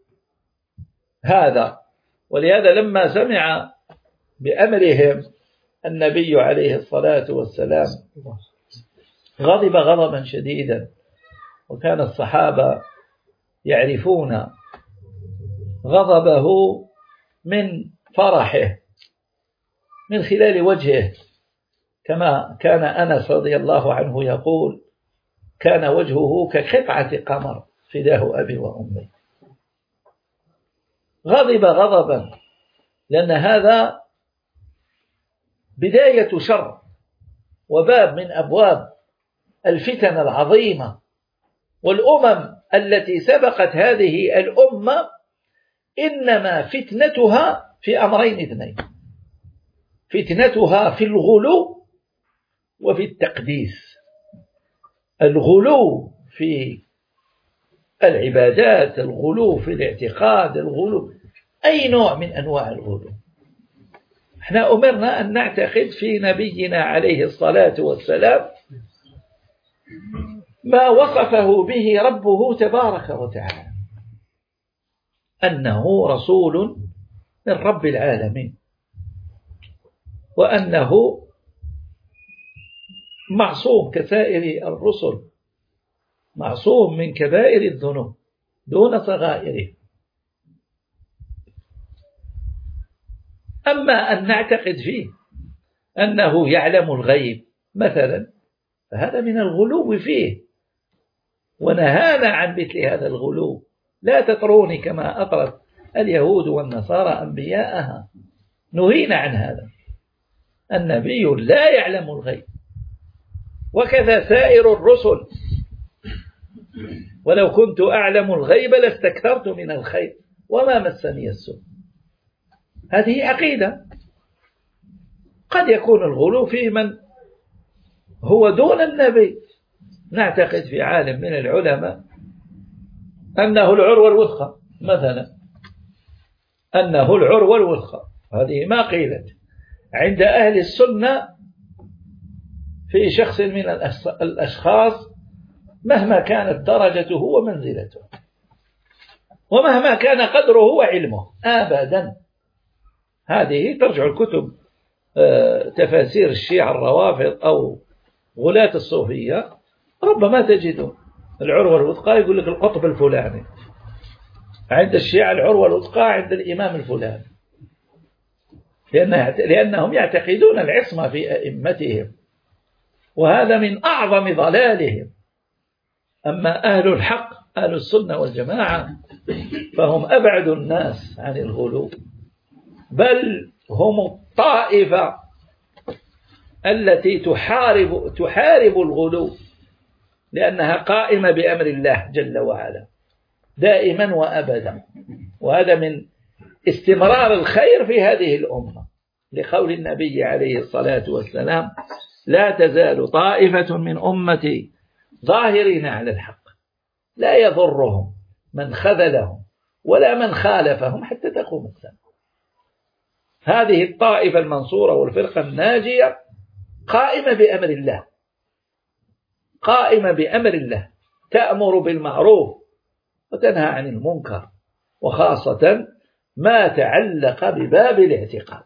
هذا، ولهذا لما سمع بأمرهم النبي عليه الصلاة والسلام غضب غضبا شديدا، وكان الصحابة يعرفون غضبه من فرحه من خلال وجهه، كما كان أنس رضي الله عنه يقول: كان وجهه كقطعة قمر فداه أبي وأمي. غضب غضبا لأن هذا بداية شر وباب من أبواب الفتن العظيمة. والأمم التي سبقت هذه الأمة إنما فتنتها في أمرين اثنين: فتنتها في الغلو وفي التقديس. الغلو في العبادات، الغلو في الاعتقاد، الغلو أي نوع من أنواع الغلو. احنا أمرنا أن نعتقد في نبينا عليه الصلاة والسلام ما وصفه به ربه تبارك وتعالى، أنه رسول من رب العالمين، وأنه معصوم كسائر الرسل، معصوم من كبائر الذنوب دون صغائره. أما أن نعتقد فيه أنه يعلم الغيب مثلا فهذا من الغلو فيه، ونهانا عن مثل هذا الغلو. لا تطروني كما أطرت اليهود والنصارى أنبياءها، نهينا عن هذا. النبي لا يعلم الغيب، وكذا سائر الرسل. ولو كنت أعلم الغيب لاستكثرت من الخير وما مسني السوء. هذه عقيدة. قد يكون الغلو في من هو دون النبي. نعتقد في عالم من العلماء أنه العروة الوثقى مثلا، أنه العروة الوثقى، هذه ما قيلت عند أهل السنة في شخص من الأشخاص مهما كانت درجته ومنزلته ومهما كان قدره وعلمه أبدا. هذه ترجع الكتب تفاسير الشيعة الروافض أو غلاة الصوفية، ربما تجد العروة الوثقى يقول لك القطب الفلاني، عند الشيعة العروة الوثقى عند الإمام الفلاني، لأنهم يعتقدون العصمة في أئمتهم، وهذا من أعظم ضلالهم. أما أهل الحق أهل السنة والجماعة فهم أبعد الناس عن الغلو، بل هم الطائفة التي تحارب الغلو، لأنها قائمة بأمر الله جل وعلا دائما وأبدا. وهذا من استمرار الخير في هذه الأمة، لقول النبي عليه الصلاة والسلام: لا تزال طائفة من أمتي ظاهرين على الحق لا يضرهم من خذلهم ولا من خالفهم حتى تقوم الساعة. هذه الطائفة المنصورة والفرقة الناجية قائمة بأمر الله، قائمة بأمر الله، تأمر بالمعروف وتنهى عن المنكر، وخاصة ما تعلق بباب الاعتقاد،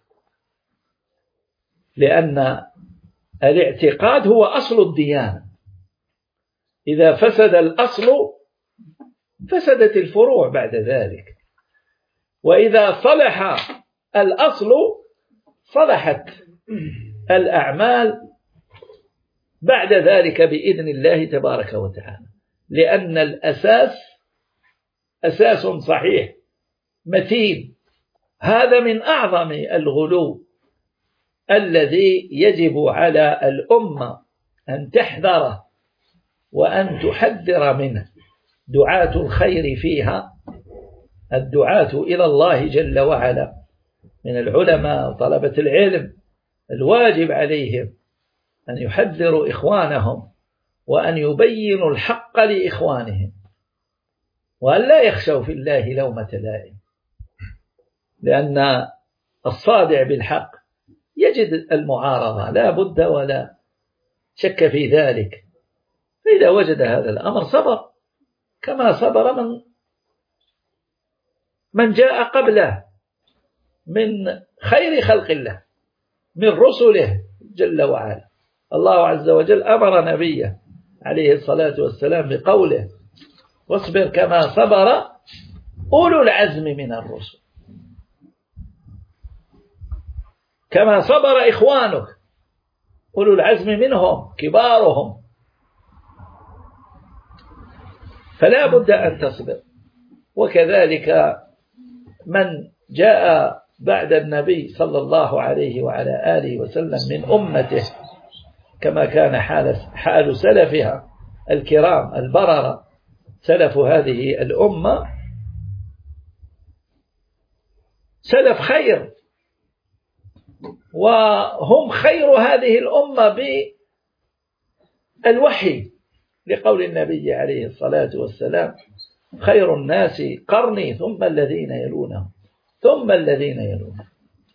لأن الاعتقاد هو أصل الديانة. إذا فسد الأصل فسدت الفروع بعد ذلك، وإذا صلح الأصل صلحت الأعمال بعد ذلك بإذن الله تبارك وتعالى، لأن الأساس أساس صحيح متين. هذا من أعظم الغلو الذي يجب على الأمة أن تحذره وأن تحذر منه. دعاة الخير فيها الدعاة إلى الله جل وعلا من العلماء وطلبة العلم الواجب عليهم أن يحذروا إخوانهم وأن يبينوا الحق لإخوانهم، وأن لا يخشوا في الله لومة لائم، لأن الصادع بالحق يجد المعارضة لا بد ولا شك في ذلك. فإذا وجد هذا الأمر صبر كما صبر من جاء قبله من خير خلق الله من رسله جل وعلا. الله عز وجل أمر نبيه عليه الصلاة والسلام بقوله: واصبر كما صبر أولو العزم من الرسل. كما صبر إخوانك أولو العزم منهم كبارهم، فلا بد أن تصبر. وكذلك من جاء بعد النبي صلى الله عليه وعلى آله وسلم من أمته، كما كان حال سلفها الكرام البررة، سلف هذه الأمة سلف خير، وهم خير هذه الأمة بالوحي، لقول النبي عليه الصلاة والسلام: خير الناس قرني ثم الذين يلونهم ثم الذين يلونهم.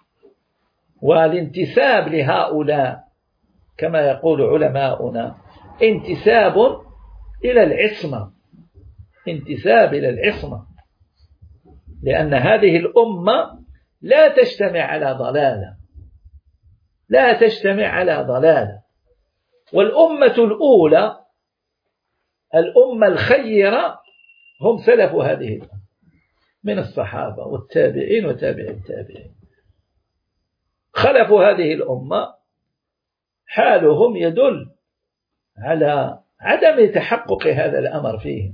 والانتساب لهؤلاء كما يقول علماؤنا انتساب إلى العصمة، انتساب إلى العصمة، لأن هذه الأمة لا تجتمع على ضلالة، لا تجتمع على ضلالة. والأمة الأولى الأمة الخيرة هم سلف هذه الأمة من الصحابة والتابعين وتابع التابعين. خلفوا هذه الأمة حالهم يدل على عدم تحقق هذا الأمر فيهم.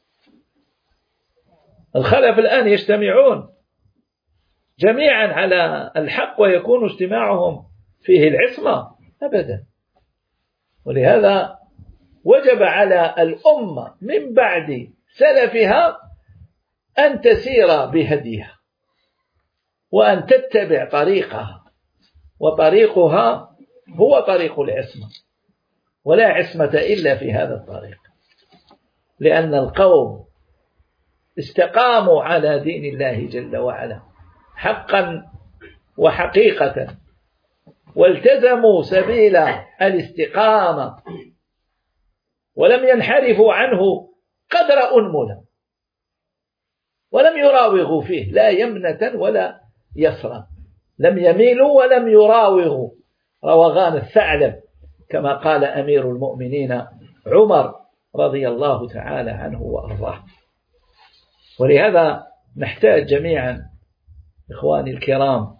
الخلف الآن يجتمعون جميعا على الحق ويكون اجتماعهم فيه العصمة أبدا. ولهذا وجب على الأمة من بعد سلفها أن تسير بهديها وأن تتبع طريقها، وطريقها هو طريق العصمة، ولا عصمة إلا في هذا الطريق، لأن القوم استقاموا على دين الله جل وعلا حقا وحقيقة، والتزموا سبيل الاستقامة ولم ينحرفوا عنه قدر أنملة، ولم يراوغوا فيه لا يمنة ولا يسرا، لم يميلوا ولم يراوغوا روغان الثعلب كما قال أمير المؤمنين عمر رضي الله تعالى عنه وأرضاه. ولهذا نحتاج جميعا إخواني الكرام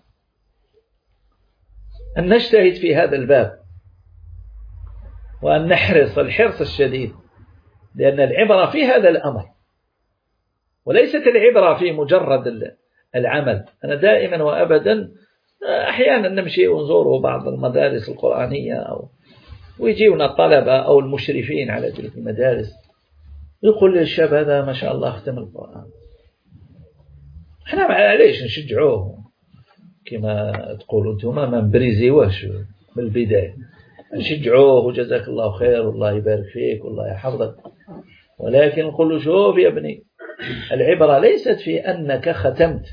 أن نجتهد في هذا الباب، وأن نحرص الحرص الشديد، لأن العبرة في هذا الأمر وليست العبرة في مجرد العمل. أنا دائما وأبدا أحيانا نمشي ونزور بعض المدارس القرآنية ويجيونا الطلبة أو المشرفين على تلك المدارس، يقول للشاب: هذا ما شاء الله ختم القرآن. احنا معليش نشجعوه كما تقولوا انتم ما نبريزيوهش من البداية، نشجعوه وجزاك الله خير والله يبارك فيك والله يحفظك، ولكن نقول له: شوف يا ابني، العبرة ليست في أنك ختمت،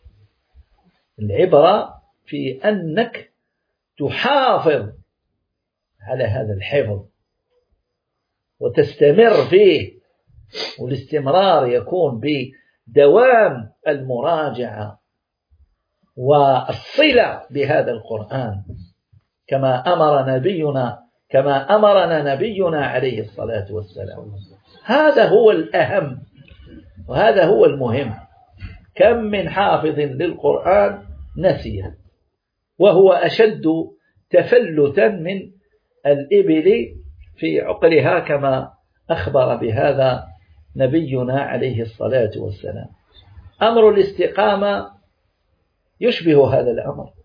العبرة في أنك تحافظ على هذا الحفظ وتستمر فيه، والاستمرار يكون بدوام المراجعة والصلة بهذا القرآن كما أمرنا نبينا عليه الصلاة والسلام. هذا هو الأهم وهذا هو المهم. كم من حافظ للقرآن نسيه، وهو أشد تفلتا من الإبل في عقلها كما أخبر بهذا نبينا عليه الصلاة والسلام. أمر الاستقامة يشبه هذا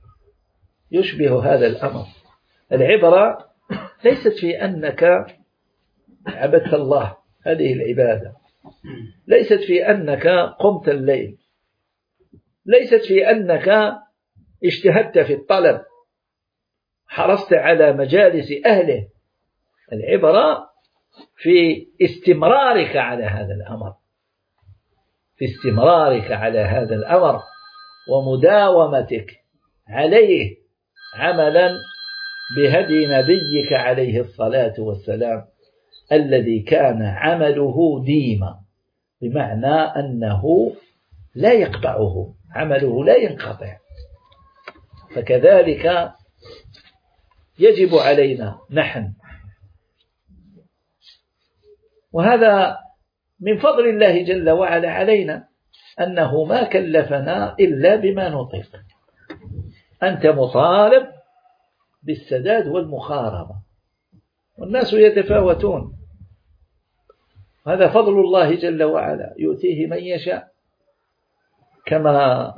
الأمر. العبرة ليست في أنك عبدت الله، هذه العبادة ليست في أنك قمت الليل، ليست في أنك اجتهدت في الطلب، حرصت على مجالس أهله. العبرة في استمرارك على هذا الأمر، في استمرارك على هذا الأمر ومداومتك عليه عملا بهدي نبيك عليه الصلاة والسلام الذي كان عمله ديما، بمعنى أنه لا يقطعه، عمله لا ينقطع. فكذلك يجب علينا نحن، وهذا من فضل الله جل وعلا علينا أنه ما كلفنا إلا بما نطيق. أنت مطالب بالسداد والمخاربة، والناس يتفاوتون، هذا فضل الله جل وعلا يؤتيه من يشاء. كما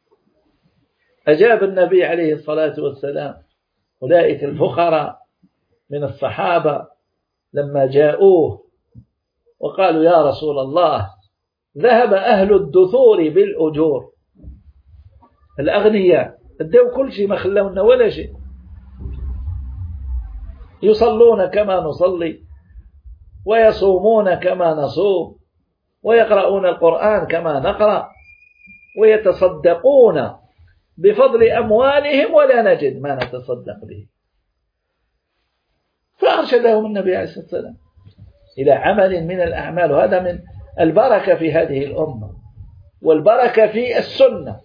أجاب النبي عليه الصلاة والسلام أولئك الفقراء من الصحابة لما جاءوه وقالوا يا رسول الله ذهب أهل الدثور بالأجور، الأغنياء ادوا كل شيء ما خلونا ولا شيء، يصلون كما نصلي ويصومون كما نصوم ويقرؤون القرآن كما نقرأ ويتصدقون بفضل أموالهم ولا نجد ما نتصدق به. فأرشدهم النبي عليه الصلاة والسلام إلى عمل من الأعمال، وهذا من البركة في هذه الأمة والبركة في السنة،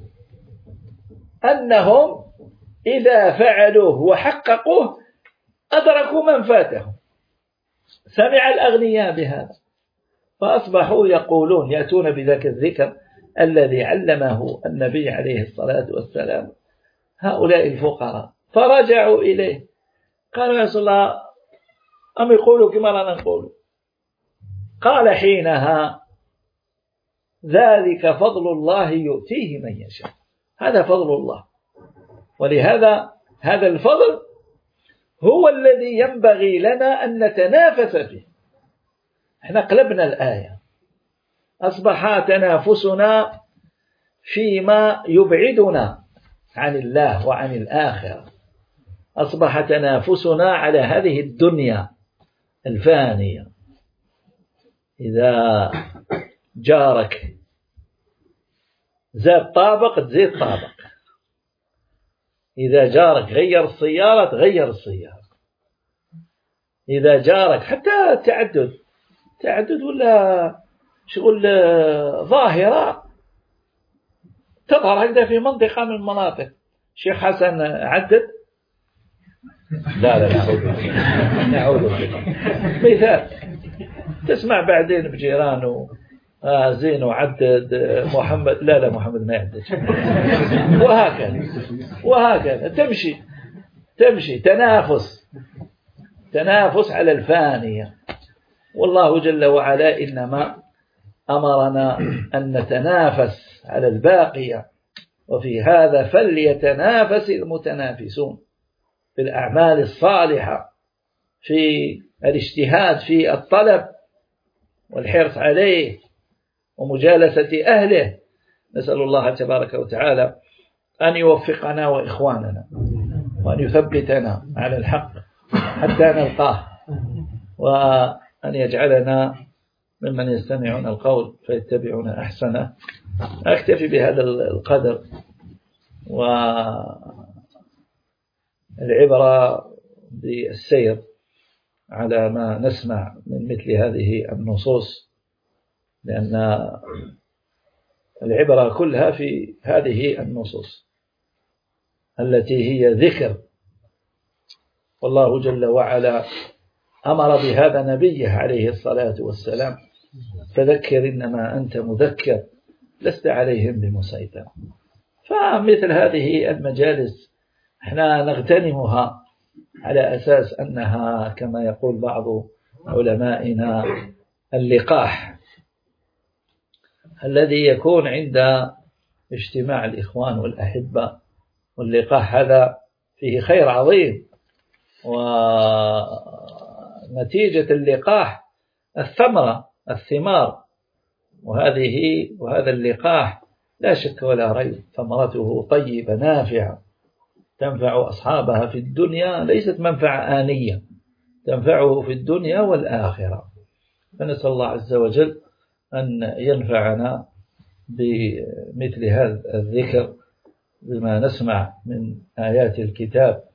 أنهم إذا فعلوه وحققوه أدركوا من فاتهم. سمع الأغنياء بهذا فأصبحوا يقولون، يأتون بذاك الذكر الذي علمه النبي عليه الصلاة والسلام هؤلاء الفقراء، فرجعوا إليه قالوا يا رسول الله أم يقولوا كما لا نقول؟ قال حينها ذلك فضل الله يؤتيه من يشاء، هذا فضل الله. ولهذا هذا الفضل هو الذي ينبغي لنا أن نتنافس فيه. احنا قلبنا الآية، أصبح تنافسنا فيما يبعدنا عن الله وعن الآخرة، أصبح تنافسنا على هذه الدنيا الفانية. إذا جارك زاد طابق تزيد طابق، إذا جارك غير السيارة تغير السيارة، إذا جارك حتى تعدد ولا شغل ظاهرة تظهر هكذا في منطقة من المناطق. شيخ حسن عدد، لا نعوذ بالله. مثال تسمع بعدين بجيرانه زين وعدد محمد، لا محمد ما يعدد، وهكذا تمشي تنافس على الفانية. والله جل وعلا إنما أمرنا أن نتنافس على الباقية، وفي هذا فليتنافس المتنافسون في الأعمال الصالحة، في الاجتهاد في الطلب والحرص عليه ومجالسة أهله. نسأل الله تبارك وتعالى أن يوفقنا وإخواننا وأن يثبتنا على الحق حتى نلقاه، وأن يجعلنا ممن يستمعون القول فيتبعون أحسنه. أكتفي بهذا القدر، والعبرة بالسير على ما نسمع من مثل هذه النصوص، لأن العبرة كلها في هذه النصوص التي هي ذكر، والله جل وعلا أمر بهذا نبيه عليه الصلاة والسلام فذكر إنما أنت مذكر لست عليهم بمسيطر. فمثل هذه المجالس احنا نغتنمها على أساس أنها كما يقول بعض علمائنا اللقاح الذي يكون عند اجتماع الإخوان والأحبة، واللقاح هذا فيه خير عظيم، ونتيجة اللقاح الثمار، وهذا اللقاح لا شك ولا ريب ثمرته طيبة نافعة تنفع أصحابها في الدنيا ليست منفعة آنية، تنفعه في الدنيا والآخرة. فنسأل الله عز وجل أن ينفعنا بمثل هذا الذكر بما نسمع من آيات الكتاب